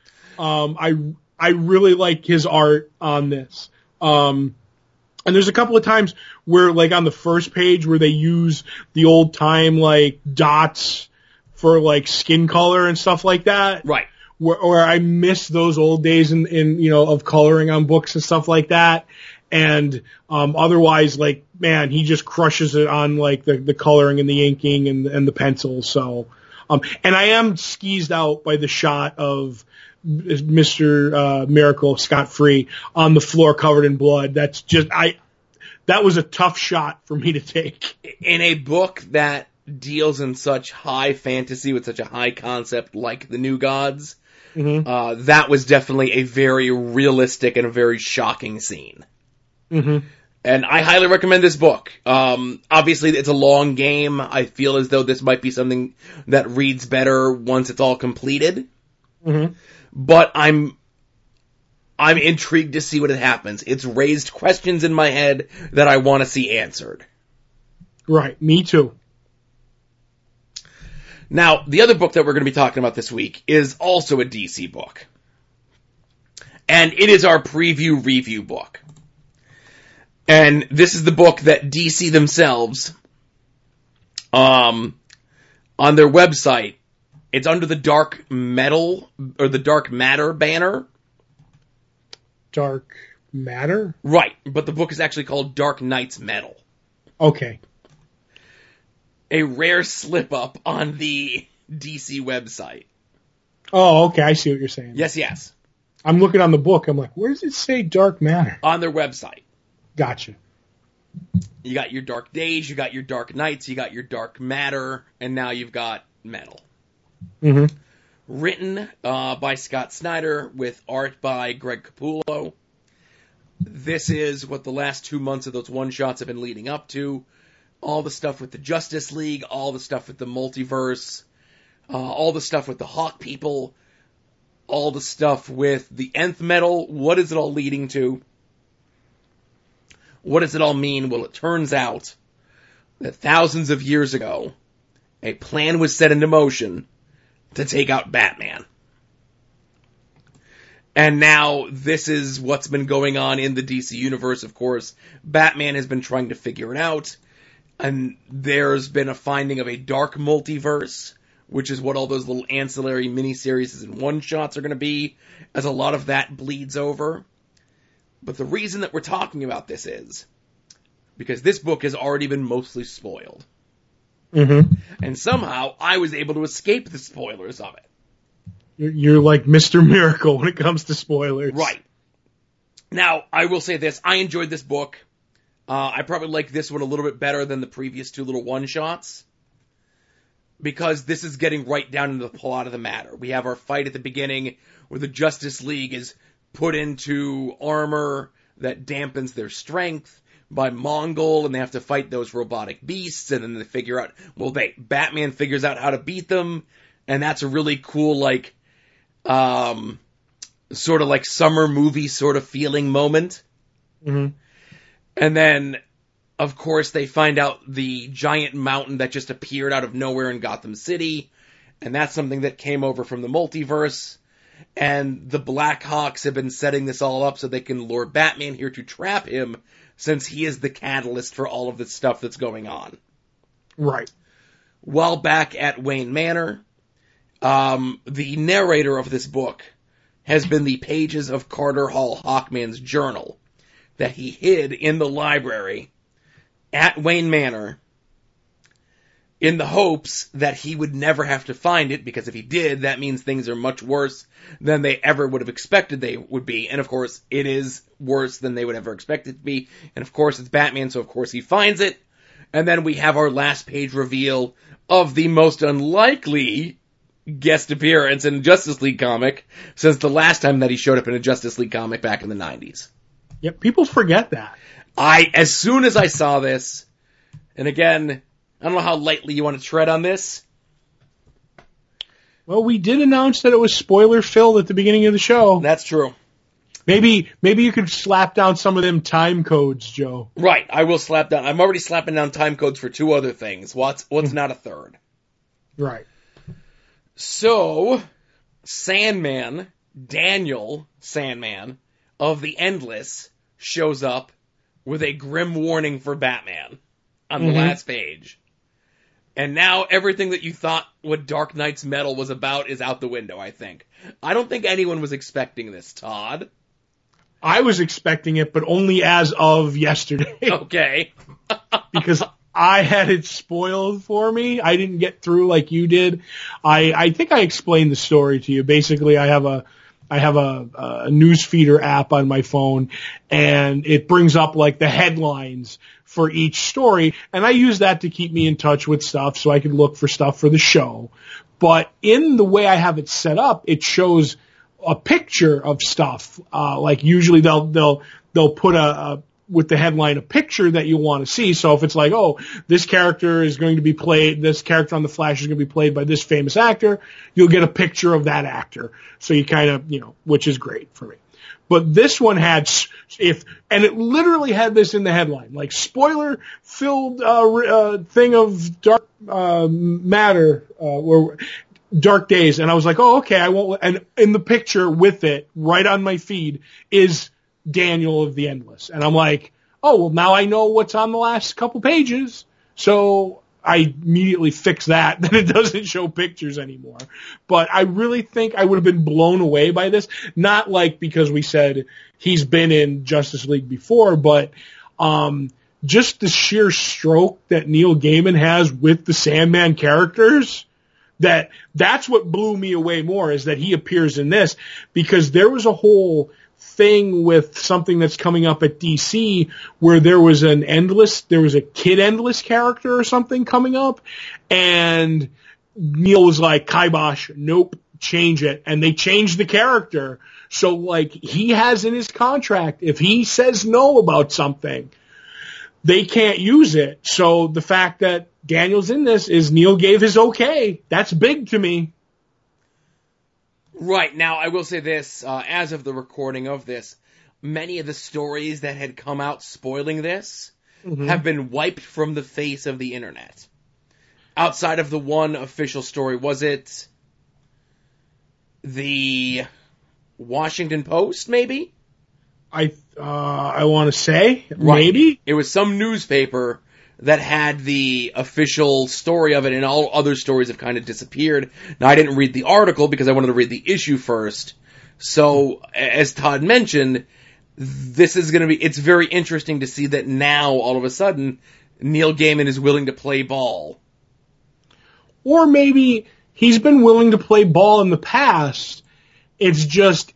Speaker 3: I really like his art on this. And there's a couple of times where, like on the first page, where they use the old time like dots for like skin color and stuff like that.
Speaker 2: Right.
Speaker 3: Where I miss those old days in of coloring on books and stuff like that. And otherwise, like, man, he just crushes it on like the coloring and the inking and the pencils. So, and I am skeezed out by the shot of Mr. Miracle scot-free on the floor covered in blood. That's just that was a tough shot for me to take.
Speaker 2: In a book that deals in such high fantasy with such a high concept like the New Gods,
Speaker 3: Mm-hmm.
Speaker 2: That was definitely a very realistic and a very shocking scene.
Speaker 3: Mm-hmm.
Speaker 2: And I highly recommend this book. Obviously, it's a long game. I feel as though this might be something that reads better once it's all completed.
Speaker 3: Mm-hmm.
Speaker 2: But I'm intrigued to see what happens. It's raised questions in my head that I want to see answered.
Speaker 3: Right, me too.
Speaker 2: Now, the other book that we're going to be talking about this week is also a DC book. And it is our preview review book. And this is the book that DC themselves, on their website, it's under the Dark Metal, or the Dark Matter banner.
Speaker 3: Dark Matter?
Speaker 2: Right, but the book is actually called Dark Knight's Metal.
Speaker 3: Okay.
Speaker 2: A rare slip-up on the DC website.
Speaker 3: Oh, okay, I see what you're saying.
Speaker 2: Yes.
Speaker 3: I'm looking on the book, I'm like, where does it say Dark Matter?
Speaker 2: On their website.
Speaker 3: Gotcha.
Speaker 2: You got your Dark Days, you got your Dark Nights, you got your Dark Matter, and now you've got Metal.
Speaker 3: Mm-hmm.
Speaker 2: Written by Scott Snyder with art by Greg Capullo. This is what the last 2 months of those one-shots have been leading up to. All the stuff with the Justice League, all the stuff with the multiverse, all the stuff with the Hawk people, all the stuff with the Nth Metal. What is it all leading to? What does it all mean? Well, it turns out that thousands of years ago, a plan was set into motion to take out Batman. And now this is what's been going on in the DC universe, of course. Batman has been trying to figure it out. And there's been a finding of a dark multiverse, which is what all those little ancillary miniseries and one-shots are going to be, as a lot of that bleeds over. But the reason that we're talking about this is because this book has already been mostly spoiled.
Speaker 3: Mm-hmm.
Speaker 2: And somehow I was able to escape the spoilers of it.
Speaker 3: You're like Mr. Miracle when it comes to spoilers.
Speaker 2: Right. Now, I will say this. I enjoyed this book. I probably like this one a little bit better than the previous two little one-shots, because this is getting right down into the plot of the matter. We have our fight at the beginning where the Justice League is put into armor that dampens their strength by Mongol, and they have to fight those robotic beasts, and then they figure out, Batman figures out how to beat them, and that's a really cool, like, sort of like summer movie sort of feeling moment.
Speaker 3: Mm-hmm.
Speaker 2: And then, of course, they find out the giant mountain that just appeared out of nowhere in Gotham City. And that's something that came over from the multiverse. And the Blackhawks have been setting this all up so they can lure Batman here to trap him, since he is the catalyst for all of this stuff that's going on.
Speaker 3: Right.
Speaker 2: While back at Wayne Manor, the narrator of this book has been the pages of Carter Hall Hawkman's journal that he hid in the library at Wayne Manor in the hopes that he would never have to find it, because if he did, that means things are much worse than they ever would have expected they would be. And of course, it is worse than they would ever expect it to be. And of course, it's Batman, so of course he finds it. And then we have our last page reveal of the most unlikely guest appearance in a Justice League comic since the last time that he showed up in a Justice League comic back in the 90s.
Speaker 3: Yep, people forget that.
Speaker 2: As soon as I saw this, and again, I don't know how lightly you want to tread on this.
Speaker 3: Well, we did announce that it was spoiler-filled at the beginning of the show.
Speaker 2: That's true.
Speaker 3: Maybe you could slap down some of them time codes, Joe.
Speaker 2: Right, I will slap down. I'm already slapping down time codes for two other things. What's not a third?
Speaker 3: Right.
Speaker 2: So, Sandman, Daniel Sandman, of the Endless, shows up with a grim warning for Batman on the last page. And now everything that you thought what Dark Knight's Metal was about is out the window, I think. I don't think anyone was expecting this, Todd.
Speaker 3: I was expecting it, but only as of yesterday.
Speaker 2: Okay.
Speaker 3: Because I had it spoiled for me. I didn't get through like you did. I think I explained the story to you. Basically, I have a newsfeeder app on my phone, and it brings up like the headlines for each story, and I use that to keep me in touch with stuff so I can look for stuff for the show. But in the way I have it set up, it shows a picture of stuff. Like usually they'll put with the headline a picture that you want to see. So if it's like, oh, this character on The Flash is going to be played by this famous actor, you'll get a picture of that actor. So you kind of, which is great for me. But this one had, and it literally had this in the headline, like spoiler-filled thing of dark matter, or Dark Days. And I was like, oh, okay, I won't. And in the picture with it, right on my feed, is Daniel of the Endless. And I'm like, oh, well, now I know what's on the last couple pages. So I immediately fix that. Then it doesn't show pictures anymore. But I really think I would have been blown away by this. Not like because we said he's been in Justice League before, but just the sheer stroke that Neil Gaiman has with the Sandman characters. That's what blew me away more, is that he appears in this, because there was a whole thing with something that's coming up at DC where there was a Kid Endless character or something coming up, and Neil was like, kibosh, nope, change it. And they changed the character. So like he has in his contract, if he says no about something, they can't use it. So the fact that Daniel's in this is Neil gave his okay. That's big to me.
Speaker 2: Right. Now, I will say this, as of the recording of this, many of the stories that had come out spoiling this have been wiped from the face of the internet. Outside of the one official story, was it the Washington Post, maybe?
Speaker 3: I want to say, maybe?
Speaker 2: It was some newspaper that had the official story of it, and all other stories have kind of disappeared. Now, I didn't read the article because I wanted to read the issue first. So, as Todd mentioned, this is going to be, it's very interesting to see that now, all of a sudden, Neil Gaiman is willing to play ball.
Speaker 3: Or maybe he's been willing to play ball in the past. It's just,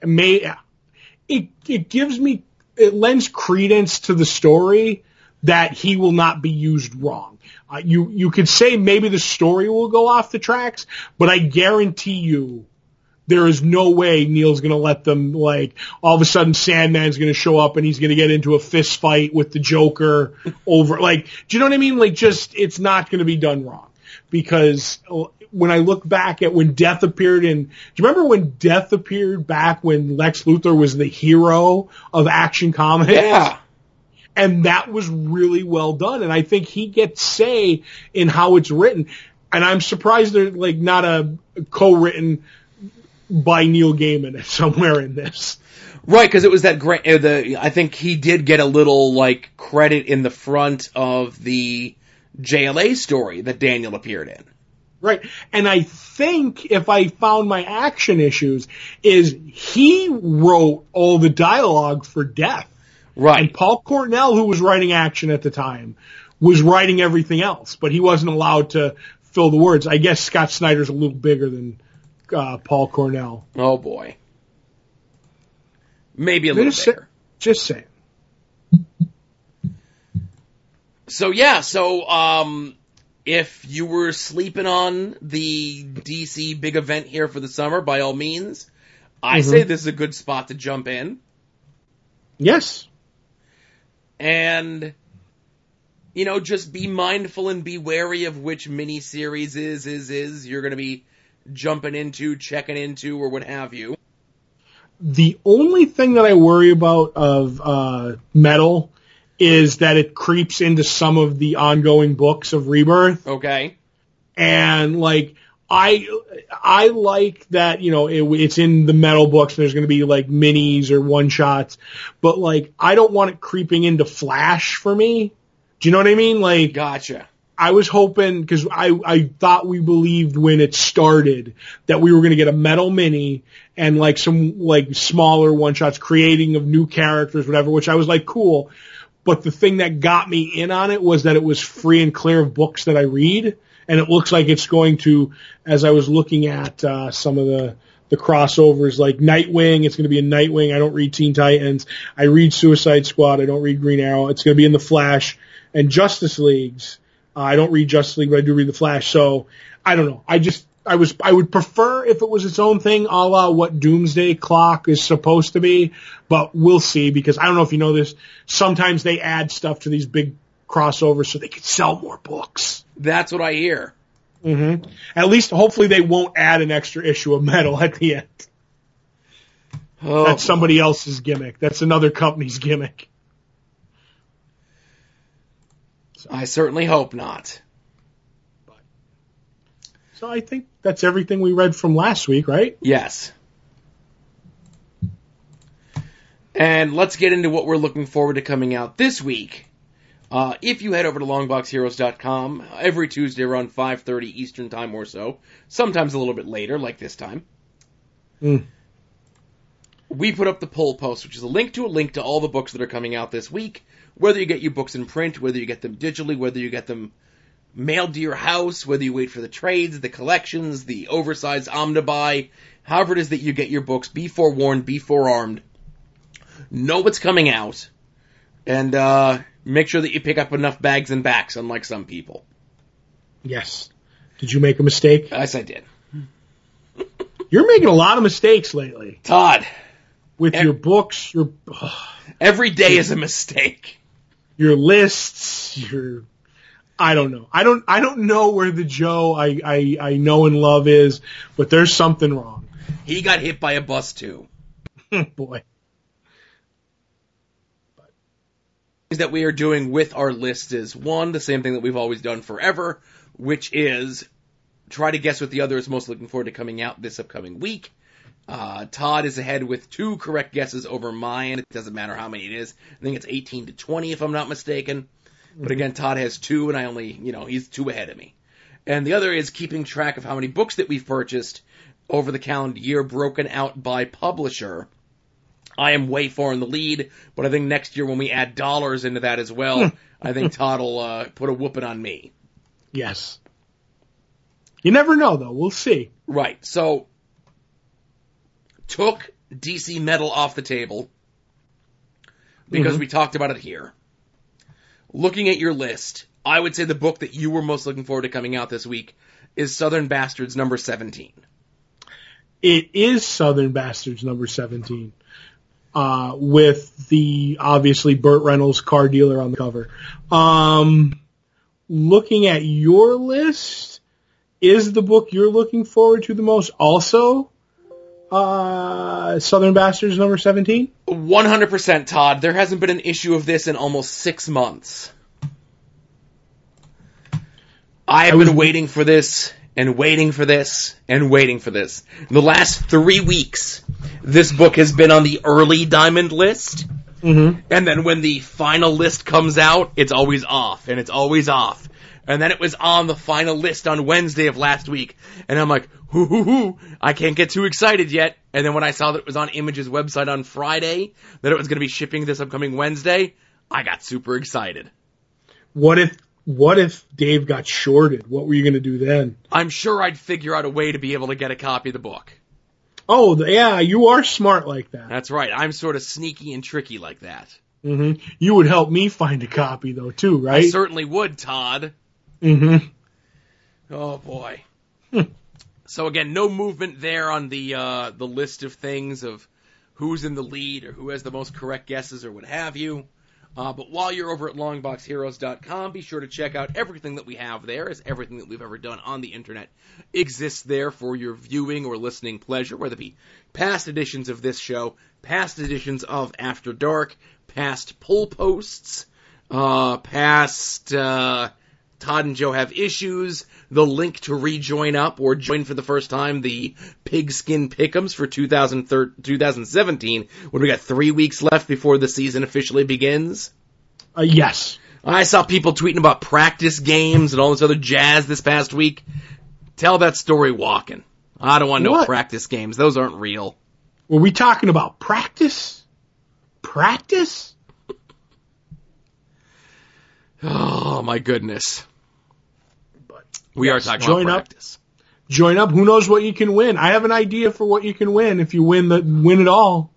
Speaker 3: it lends credence to the story that he will not be used wrong. You could say maybe the story will go off the tracks, but I guarantee you there is no way Neil's going to let them, like, all of a sudden Sandman's going to show up and he's going to get into a fist fight with the Joker over, like, do you know what I mean? Like, just, it's not going to be done wrong. Because when I look back at when Death appeared do you remember when Death appeared back when Lex Luthor was the hero of Action Comics?
Speaker 2: Yeah.
Speaker 3: And that was really well done. And I think he gets say in how it's written. And I'm surprised they're like not a co-written by Neil Gaiman somewhere in this.
Speaker 2: Right, because it was that great, I think he did get a little, like, credit in the front of the JLA story that Daniel appeared in.
Speaker 3: Right. And I think if I found my action issues is he wrote all the dialogue for Death.
Speaker 2: Right.
Speaker 3: And Paul Cornell, who was writing action at the time, was writing everything else, but he wasn't allowed to fill the words. I guess Scott Snyder's a little bigger than Paul Cornell.
Speaker 2: Oh boy. Maybe a little bigger.
Speaker 3: Just saying.
Speaker 2: So yeah, if you were sleeping on the DC big event here for the summer, by all means, I say this is a good spot to jump in.
Speaker 3: Yes.
Speaker 2: And, just be mindful and be wary of which miniseries you're going to be jumping into, checking into, or what have you.
Speaker 3: The only thing that I worry about of Metal is that it creeps into some of the ongoing books of Rebirth.
Speaker 2: Okay.
Speaker 3: And, like, I like that, it's in the Metal books and there's going to be, like, minis or one-shots. But, like, I don't want it creeping into Flash for me. Do you know what I mean? Like,
Speaker 2: Gotcha.
Speaker 3: I was hoping, because I thought we believed when it started that we were going to get a Metal mini and, like, some, like, smaller one-shots creating of new characters, whatever, which I was like, cool. But the thing that got me in on it was that it was free and clear of books that I read. And it looks like it's going to, as I was looking at some of the crossovers, like Nightwing, it's going to be in Nightwing. I don't read Teen Titans. I read Suicide Squad. I don't read Green Arrow. It's going to be in the Flash and Justice Leagues. I don't read Justice League, but I do read the Flash. So I don't know. I would prefer if it was its own thing, a la what Doomsday Clock is supposed to be, but we'll see, because I don't know if you know this, sometimes they add stuff to these big crossovers so they can sell more books.
Speaker 2: That's what I hear.
Speaker 3: Mm-hmm. At least, hopefully, they won't add an extra issue of Metal at the end. Oh, that's somebody else's gimmick. That's another company's gimmick.
Speaker 2: So. I certainly hope not.
Speaker 3: So I think that's everything we read from last week, right?
Speaker 2: Yes. And let's get into what we're looking forward to coming out this week. If you head over to longboxheroes.com, every Tuesday around 5:30 Eastern Time or so, sometimes a little bit later, like this time, we put up the poll post, which is a link to all the books that are coming out this week, whether you get your books in print, whether you get them digitally, whether you get them mailed to your house, whether you wait for the trades, the collections, the oversized omnibuy, however it is that you get your books, be forewarned, be forearmed. Know what's coming out, and make sure that you pick up enough bags and backs, unlike some people.
Speaker 3: Yes. Did you make a mistake?
Speaker 2: Yes, I did.
Speaker 3: You're making a lot of mistakes lately.
Speaker 2: Todd.
Speaker 3: With your books,
Speaker 2: every day is a mistake.
Speaker 3: Your lists, I don't know. I don't know where the Joe I know and love is, but there's something wrong.
Speaker 2: He got hit by a bus too.
Speaker 3: Boy.
Speaker 2: that we are doing with our list is, one, the same thing that we've always done forever, which is try to guess what the other is most looking forward to coming out this upcoming week. Todd is ahead with 2 correct guesses over mine. It doesn't matter how many it is. I think it's 18 to 20 if I'm not mistaken. But again, Todd has 2 and I only, he's 2 ahead of me. And the other is keeping track of how many books that we've purchased over the calendar year broken out by publisher. I am way far in the lead, but I think next year when we add dollars into that as well, I think Todd will put a whooping on me.
Speaker 3: Yes. You never know, though. We'll see.
Speaker 2: Right. So, took DC Metal off the table because we talked about it here. Looking at your list, I would say the book that you were most looking forward to coming out this week is Southern Bastards number 17.
Speaker 3: It is Southern Bastards number 17. With the, obviously, Burt Reynolds car dealer on the cover. Looking at your list, is the book you're looking forward to the most also Southern Bastards number 17?
Speaker 2: 100%, Todd. There hasn't been an issue of this in almost 6 months. I have been waiting for this, and waiting for this, and waiting for this. The last 3 weeks, this book has been on the early Diamond list, and then when the final list comes out, it's always off, and it's always off. And then it was on the final list on Wednesday of last week. And I'm like, I can't get too excited yet. And then when I saw that it was on Image's website on Friday, that it was going to be shipping this upcoming Wednesday, I got super excited.
Speaker 3: What if Dave got shorted? What were you going to do then?
Speaker 2: I'm sure I'd figure out a way to be able to get a copy of the book.
Speaker 3: Oh, yeah, you are smart like that.
Speaker 2: That's right. I'm sort of sneaky and tricky like that.
Speaker 3: You would help me find a copy, though, too, right?
Speaker 2: I certainly would, Todd. Oh, boy. So, again, no movement there on the list of things of who's in the lead or who has the most correct guesses or what have you. But while you're over at longboxheroes.com, be sure to check out everything that we have there, as everything that we've ever done on the internet exists there for your viewing or listening pleasure, whether it be past editions of this show, past editions of After Dark, past poll posts, past Todd and Joe Have Issues, the link to rejoin up or join for the first time the Pigskin Pick'ems for 2017, when we got 3 weeks left before the season officially begins.
Speaker 3: Yes.
Speaker 2: I saw people tweeting about practice games and all this other jazz this past week. Tell that story walking. I don't want no practice games. Those aren't real.
Speaker 3: Were we talking about practice? Practice?
Speaker 2: Oh, my goodness. We are talking about practice.
Speaker 3: Join up. Who knows what you can win? I have an idea for what you can win if you win it all.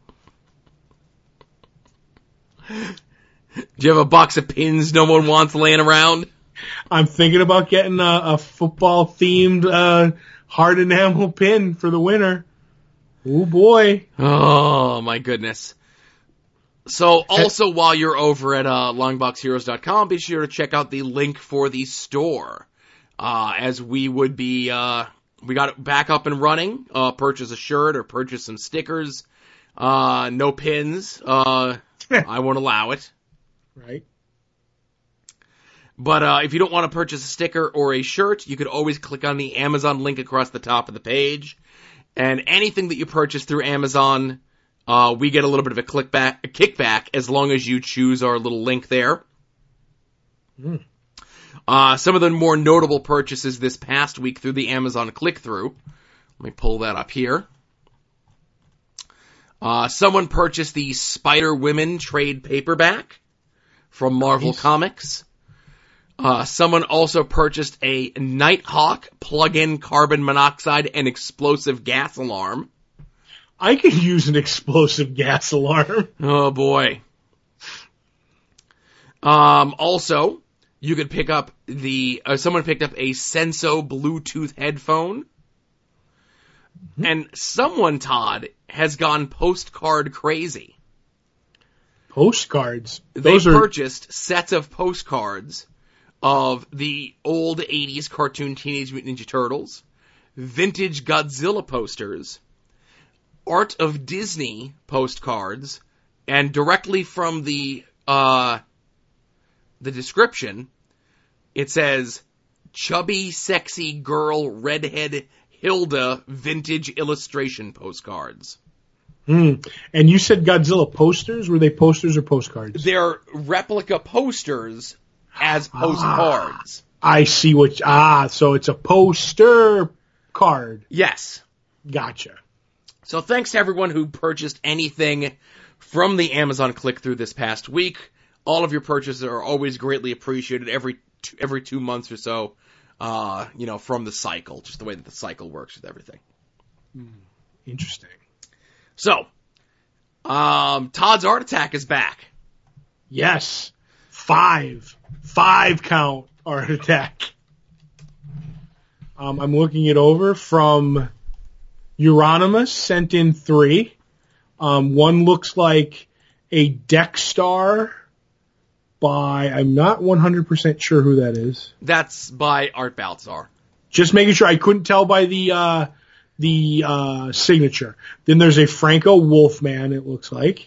Speaker 2: Do you have a box of pins no one wants laying around?
Speaker 3: I'm thinking about getting a football-themed hard enamel pin for the winner. Oh, boy.
Speaker 2: Oh, my goodness. So, also, while you're over at longboxheroes.com, be sure to check out the link for the store. As we would be, we got it back up and running, purchase a shirt or purchase some stickers, no pins, I won't allow it.
Speaker 3: Right.
Speaker 2: But, if you don't want to purchase a sticker or a shirt, you could always click on the Amazon link across the top of the page, and anything that you purchase through Amazon, we get a little bit of a kickback as long as you choose our little link there. Some of the more notable purchases this past week through the Amazon click-through. Let me pull that up here. Someone purchased the Spider-Women trade paperback from Marvel Comics. Someone also purchased a Nighthawk plug-in carbon monoxide and explosive gas alarm.
Speaker 3: I could use an explosive gas alarm.
Speaker 2: Oh, boy. Also, you could pick up someone picked up a Senso Bluetooth headphone. And someone, Todd, has gone postcard crazy.
Speaker 3: Postcards?
Speaker 2: They purchased sets of postcards of the old 80s cartoon Teenage Mutant Ninja Turtles, vintage Godzilla posters, Art of Disney postcards, and directly from the the description, it says, chubby, sexy girl, redhead Hilda vintage illustration postcards.
Speaker 3: And you said Godzilla posters? Were they posters or postcards?
Speaker 2: They're replica posters as postcards.
Speaker 3: I see so it's a poster card.
Speaker 2: Yes.
Speaker 3: Gotcha.
Speaker 2: So thanks to everyone who purchased anything from the Amazon click-through this past week. All of your purchases are always greatly appreciated every 2 months or so, from the cycle, just the way that the cycle works with everything.
Speaker 3: Interesting.
Speaker 2: So, Todd's Art Attack is back.
Speaker 3: Yes. 5 count Art Attack. I'm looking it over from Euronymous, sent in 3. One looks like a Deck Star by, I'm not 100% sure who that is.
Speaker 2: That's by Art Baltzar.
Speaker 3: Just making sure. I couldn't tell by the signature. Then there's a Franco Wolfman, it looks like.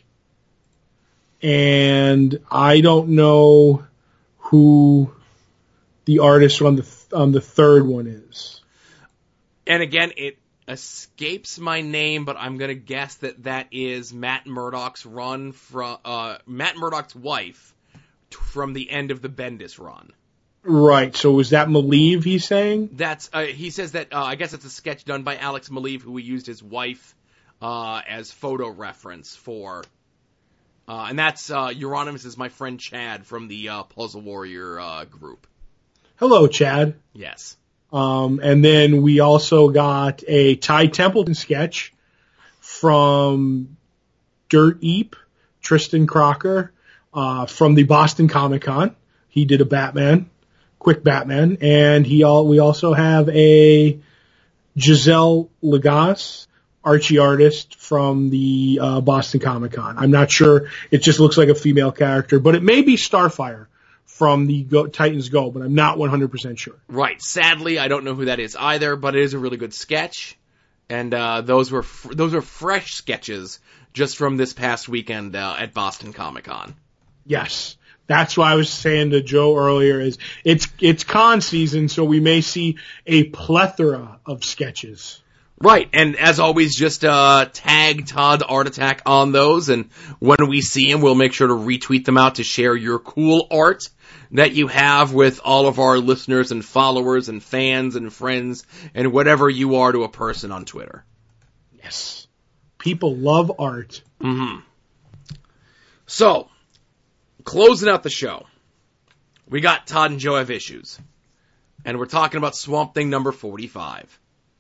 Speaker 3: And I don't know who the artist on the third one is.
Speaker 2: And again, it escapes my name, but I'm going to guess that is Matt Murdock's run from, Matt Murdock's wife from the end of the Bendis run.
Speaker 3: Right. So was that Maleev he's saying?
Speaker 2: That's, he says that, I guess it's a sketch done by Alex Maleev, who he used his wife, as photo reference for, and that's, Euronymous is my friend Chad from the, Puzzle Warrior, group.
Speaker 3: Hello, Chad.
Speaker 2: Yes.
Speaker 3: And then we also got a Ty Templeton sketch from Dirt Eep, Tristan Crocker, from the Boston Comic Con. He did a Batman, quick Batman, and we also have a Giselle Legas, Archie artist from the Boston Comic Con. I'm not sure. It just looks like a female character, but it may be Starfire from the Titans Go, but I'm not 100% sure.
Speaker 2: Right. Sadly, I don't know who that is either, but it is a really good sketch. And those were fresh sketches just from this past weekend at Boston Comic Con.
Speaker 3: Yes. That's why I was saying to Joe earlier is it's con season, so we may see a plethora of sketches.
Speaker 2: Right, and as always, just tag Todd Art Attack on those, and when we see them, we'll make sure to retweet them out to share your cool art that you have with all of our listeners and followers and fans and friends and whatever you are to a person on Twitter.
Speaker 3: Yes. People love art.
Speaker 2: Mm-hmm. So, closing out the show, we got Todd and Joe Have Issues, and we're talking about Swamp Thing number 45.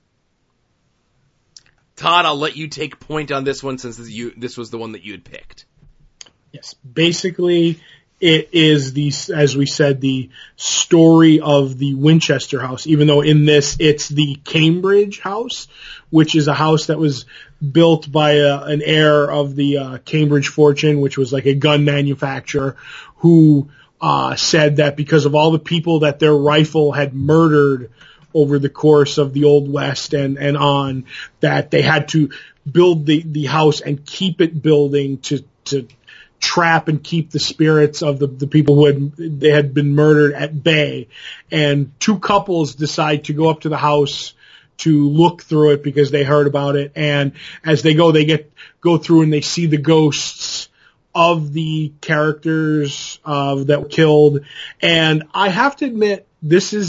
Speaker 2: Todd, I'll let you take point on this one since this was the one that you had picked.
Speaker 3: Yes. Basically, it is as we said, the story of the Winchester house, even though in this it's the Cambridge house, which is a house that was built by an heir of the Cambridge fortune, which was like a gun manufacturer, who said that because of all the people that their rifle had murdered over the course of the Old West and on, that they had to build the house and keep it building to trap and keep the spirits of the people who had been murdered at bay. And 2 couples decide to go up to the house to look through it because they heard about it. And as they go, go through and they see the ghosts of the characters that were killed. And I have to admit, this is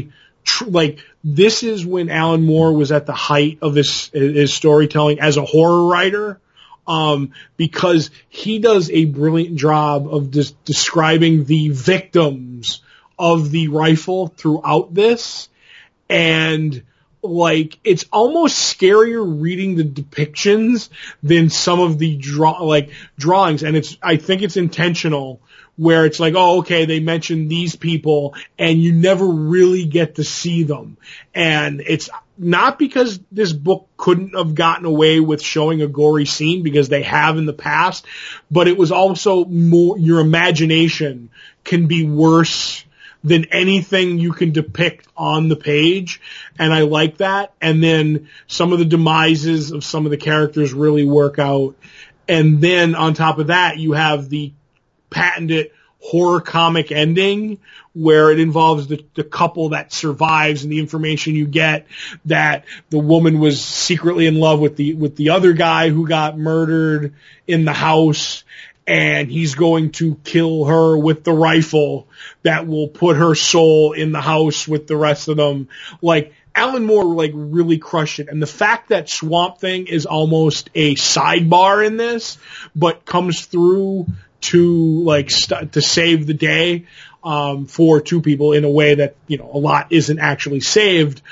Speaker 3: this is when Alan Moore was at the height of his storytelling as a horror writer, because he does a brilliant job of describing the victims of the rifle throughout this. And it's almost scarier reading the depictions than some of the drawings. And I think it's intentional, where it's like, oh, okay, they mentioned these people and you never really get to see them. And it's not because this book couldn't have gotten away with showing a gory scene, because they have in the past, but it was also more, your imagination can be worse than anything you can depict on the page. And I like that. And then some of the demises of some of the characters really work out. And then on top of that, you have the patented horror comic ending where it involves the couple that survives, and the information you get that the woman was secretly in love with the other guy who got murdered in the house, and he's going to kill her with the rifle that will put her soul in the house with the rest of them. Like, Alan Moore, like, really crushed it. And the fact that Swamp Thing is almost a sidebar in this, but comes through to, like, to save the day, for two people in a way that, you know, a lot isn't actually saved,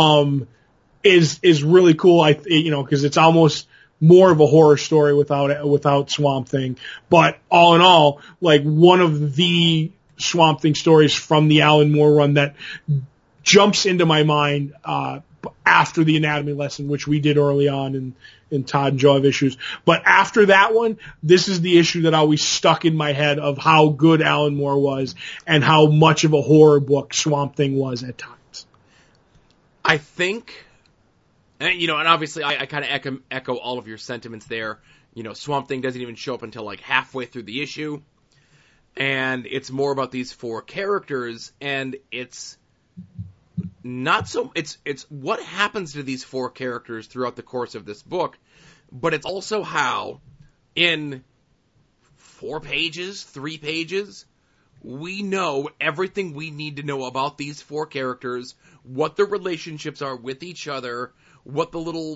Speaker 3: is really cool. Cause it's almost more of a horror story without Swamp Thing. But all in all, like, one of the Swamp Thing stories from the Alan Moore run that jumps into my mind, after the anatomy lesson, which we did early on in Todd and Joe Have Issues. But after that one, this is the issue that always stuck in my head of how good Alan Moore was and how much of a horror book Swamp Thing was at times.
Speaker 2: I think, and obviously I kind of echo all of your sentiments there. You know, Swamp Thing doesn't even show up until like halfway through the issue. And it's more about these four characters, and it's not so, it's what happens to these four characters throughout the course of this book, but it's also how in 3 pages, we know everything we need to know about these four characters, what their relationships are with each other, what the little,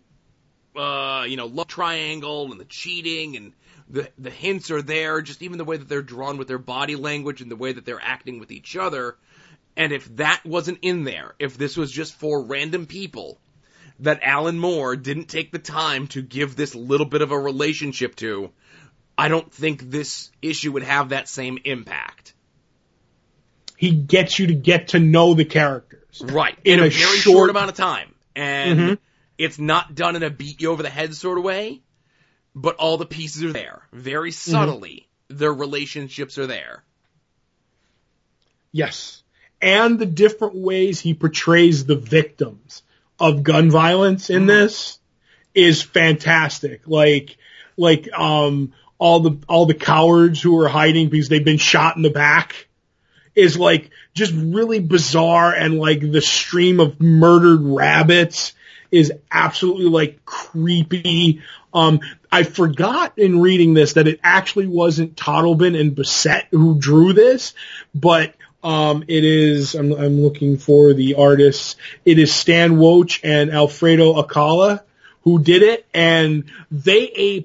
Speaker 2: love triangle and the cheating and the hints are there, just even the way that they're drawn with their body language and the way that they're acting with each other. And if that wasn't in there, if this was just for random people that Alan Moore didn't take the time to give this little bit of a relationship to, I don't think this issue would have that same impact.
Speaker 3: He gets you to get to know the characters.
Speaker 2: Right. In a very short amount of time. And it's not done in a beat you over the head sort of way, but all the pieces are there. Very subtly, their relationships are there.
Speaker 3: Yes. And the different ways he portrays the victims of gun violence in this is fantastic. Like all the cowards who are hiding because they've been shot in the back is like just really bizarre, and like the stream of murdered rabbits is absolutely like creepy. I forgot in reading this that it actually wasn't Totleben and Bissett who drew this, but it is, I'm looking for the artists. It is Stan Woach and Alfredo Alcala who did it, and they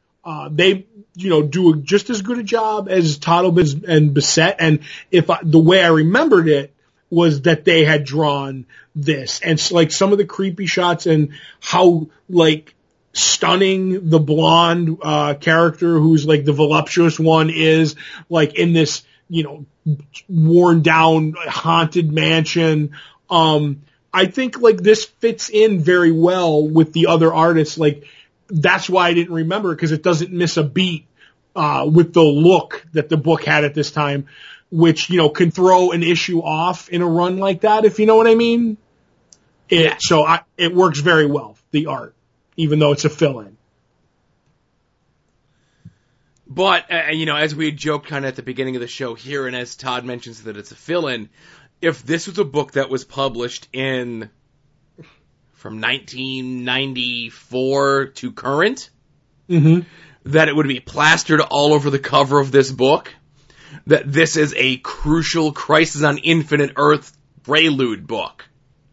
Speaker 3: do just as good a job as Totleben and Bissett. And the way I remembered it was that they had drawn this, and like some of the creepy shots and how like stunning the blonde character who's like the voluptuous one is, like in this, worn down haunted mansion. I think like this fits in very well with the other artists. Like that's why I didn't remember, because it doesn't miss a beat with the look that the book had at this time, which, can throw an issue off in a run like that, if you know what I mean. So it works very well, the art, even though it's a fill-in.
Speaker 2: But, as we had joked kind of at the beginning of the show here, and as Todd mentions that it's a fill-in, if this was a book that was published from 1994 to current, that it would be plastered all over the cover of this book, that this is a crucial Crisis on Infinite Earth prelude book.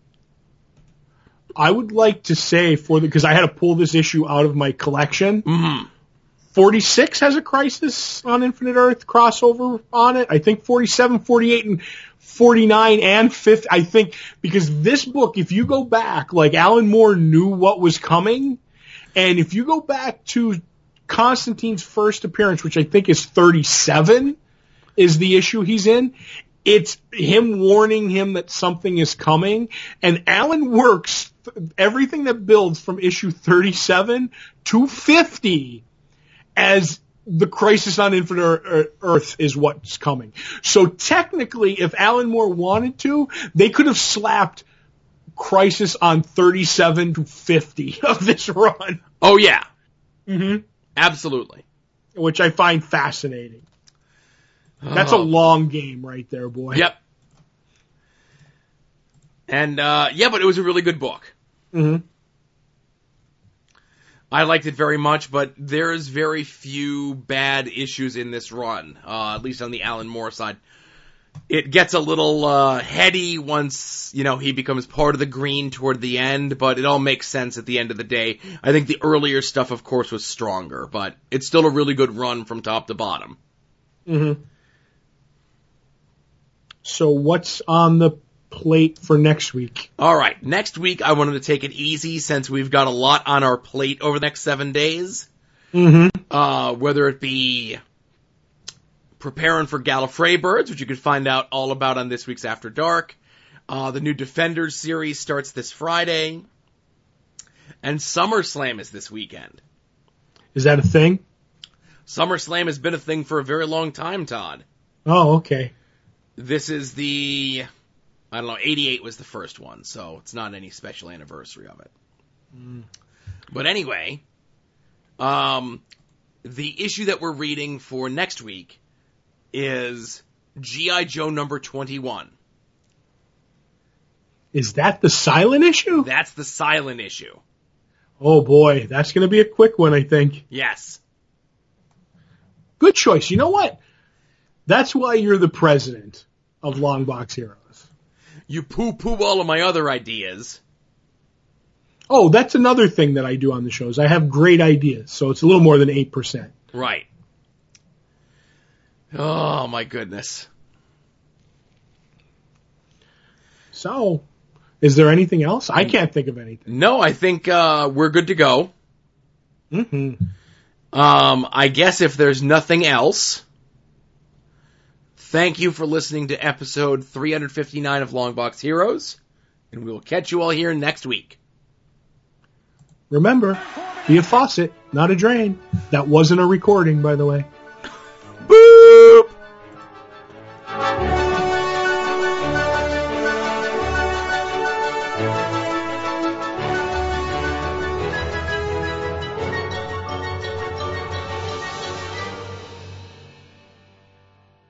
Speaker 3: I would like to say because I had to pull this issue out of my collection. 46 has a Crisis on Infinite Earth crossover on it. I think 47, 48, and 49 and 50. I think because this book, if you go back, like Alan Moore knew what was coming. And if you go back to Constantine's first appearance, which I think is 37, is the issue he's in. It's him warning him that something is coming. And Alan works everything that builds from issue 37 to 50 as the Crisis on Infinite Earth is what's coming. So technically, if Alan Moore wanted to, they could have slapped Crisis on 37 to 50 of this run.
Speaker 2: Oh, yeah. Absolutely.
Speaker 3: Which I find fascinating. That's a long game right there, boy.
Speaker 2: Yep. And, but it was a really good book.
Speaker 3: Mm-hmm.
Speaker 2: I liked it very much, but there's very few bad issues in this run, at least on the Alan Moore side. It gets a little heady once, he becomes part of the Green toward the end, but it all makes sense at the end of the day. I think the earlier stuff, of course, was stronger, but it's still a really good run from top to bottom.
Speaker 3: Mm-hmm. So what's on the plate for next week?
Speaker 2: All right, next week I wanted to take it easy since we've got a lot on our plate over the next 7 days.
Speaker 3: Mm-hmm.
Speaker 2: Whether it be preparing for Gallifrey Birds, which you can find out all about on this week's After Dark. The new Defenders series starts this Friday. And SummerSlam is this weekend.
Speaker 3: Is that a thing?
Speaker 2: SummerSlam has been a thing for a very long time, Todd.
Speaker 3: Oh, okay.
Speaker 2: This is 88 was the first one, so it's not any special anniversary of it.
Speaker 3: Mm.
Speaker 2: But anyway, the issue that we're reading for next week is G.I. Joe number 21.
Speaker 3: Is that the silent issue?
Speaker 2: That's the silent issue.
Speaker 3: Oh boy, that's going to be a quick one, I think.
Speaker 2: Yes.
Speaker 3: Good choice. You know what? That's why you're the president of Longbox Heroes.
Speaker 2: You poo-poo all of my other ideas.
Speaker 3: Oh, that's another thing that I do on the shows. I have great ideas, so it's a little more than 8%.
Speaker 2: Right. Oh, my goodness.
Speaker 3: So, is there anything else? I can't think of anything.
Speaker 2: No, I think we're good to go.
Speaker 3: Mm-hmm.
Speaker 2: I guess if there's nothing else, thank you for listening to episode 359 of Longbox Heroes, and we will catch you all here next week.
Speaker 3: Remember, be a faucet, not a drain. That wasn't a recording, by the way.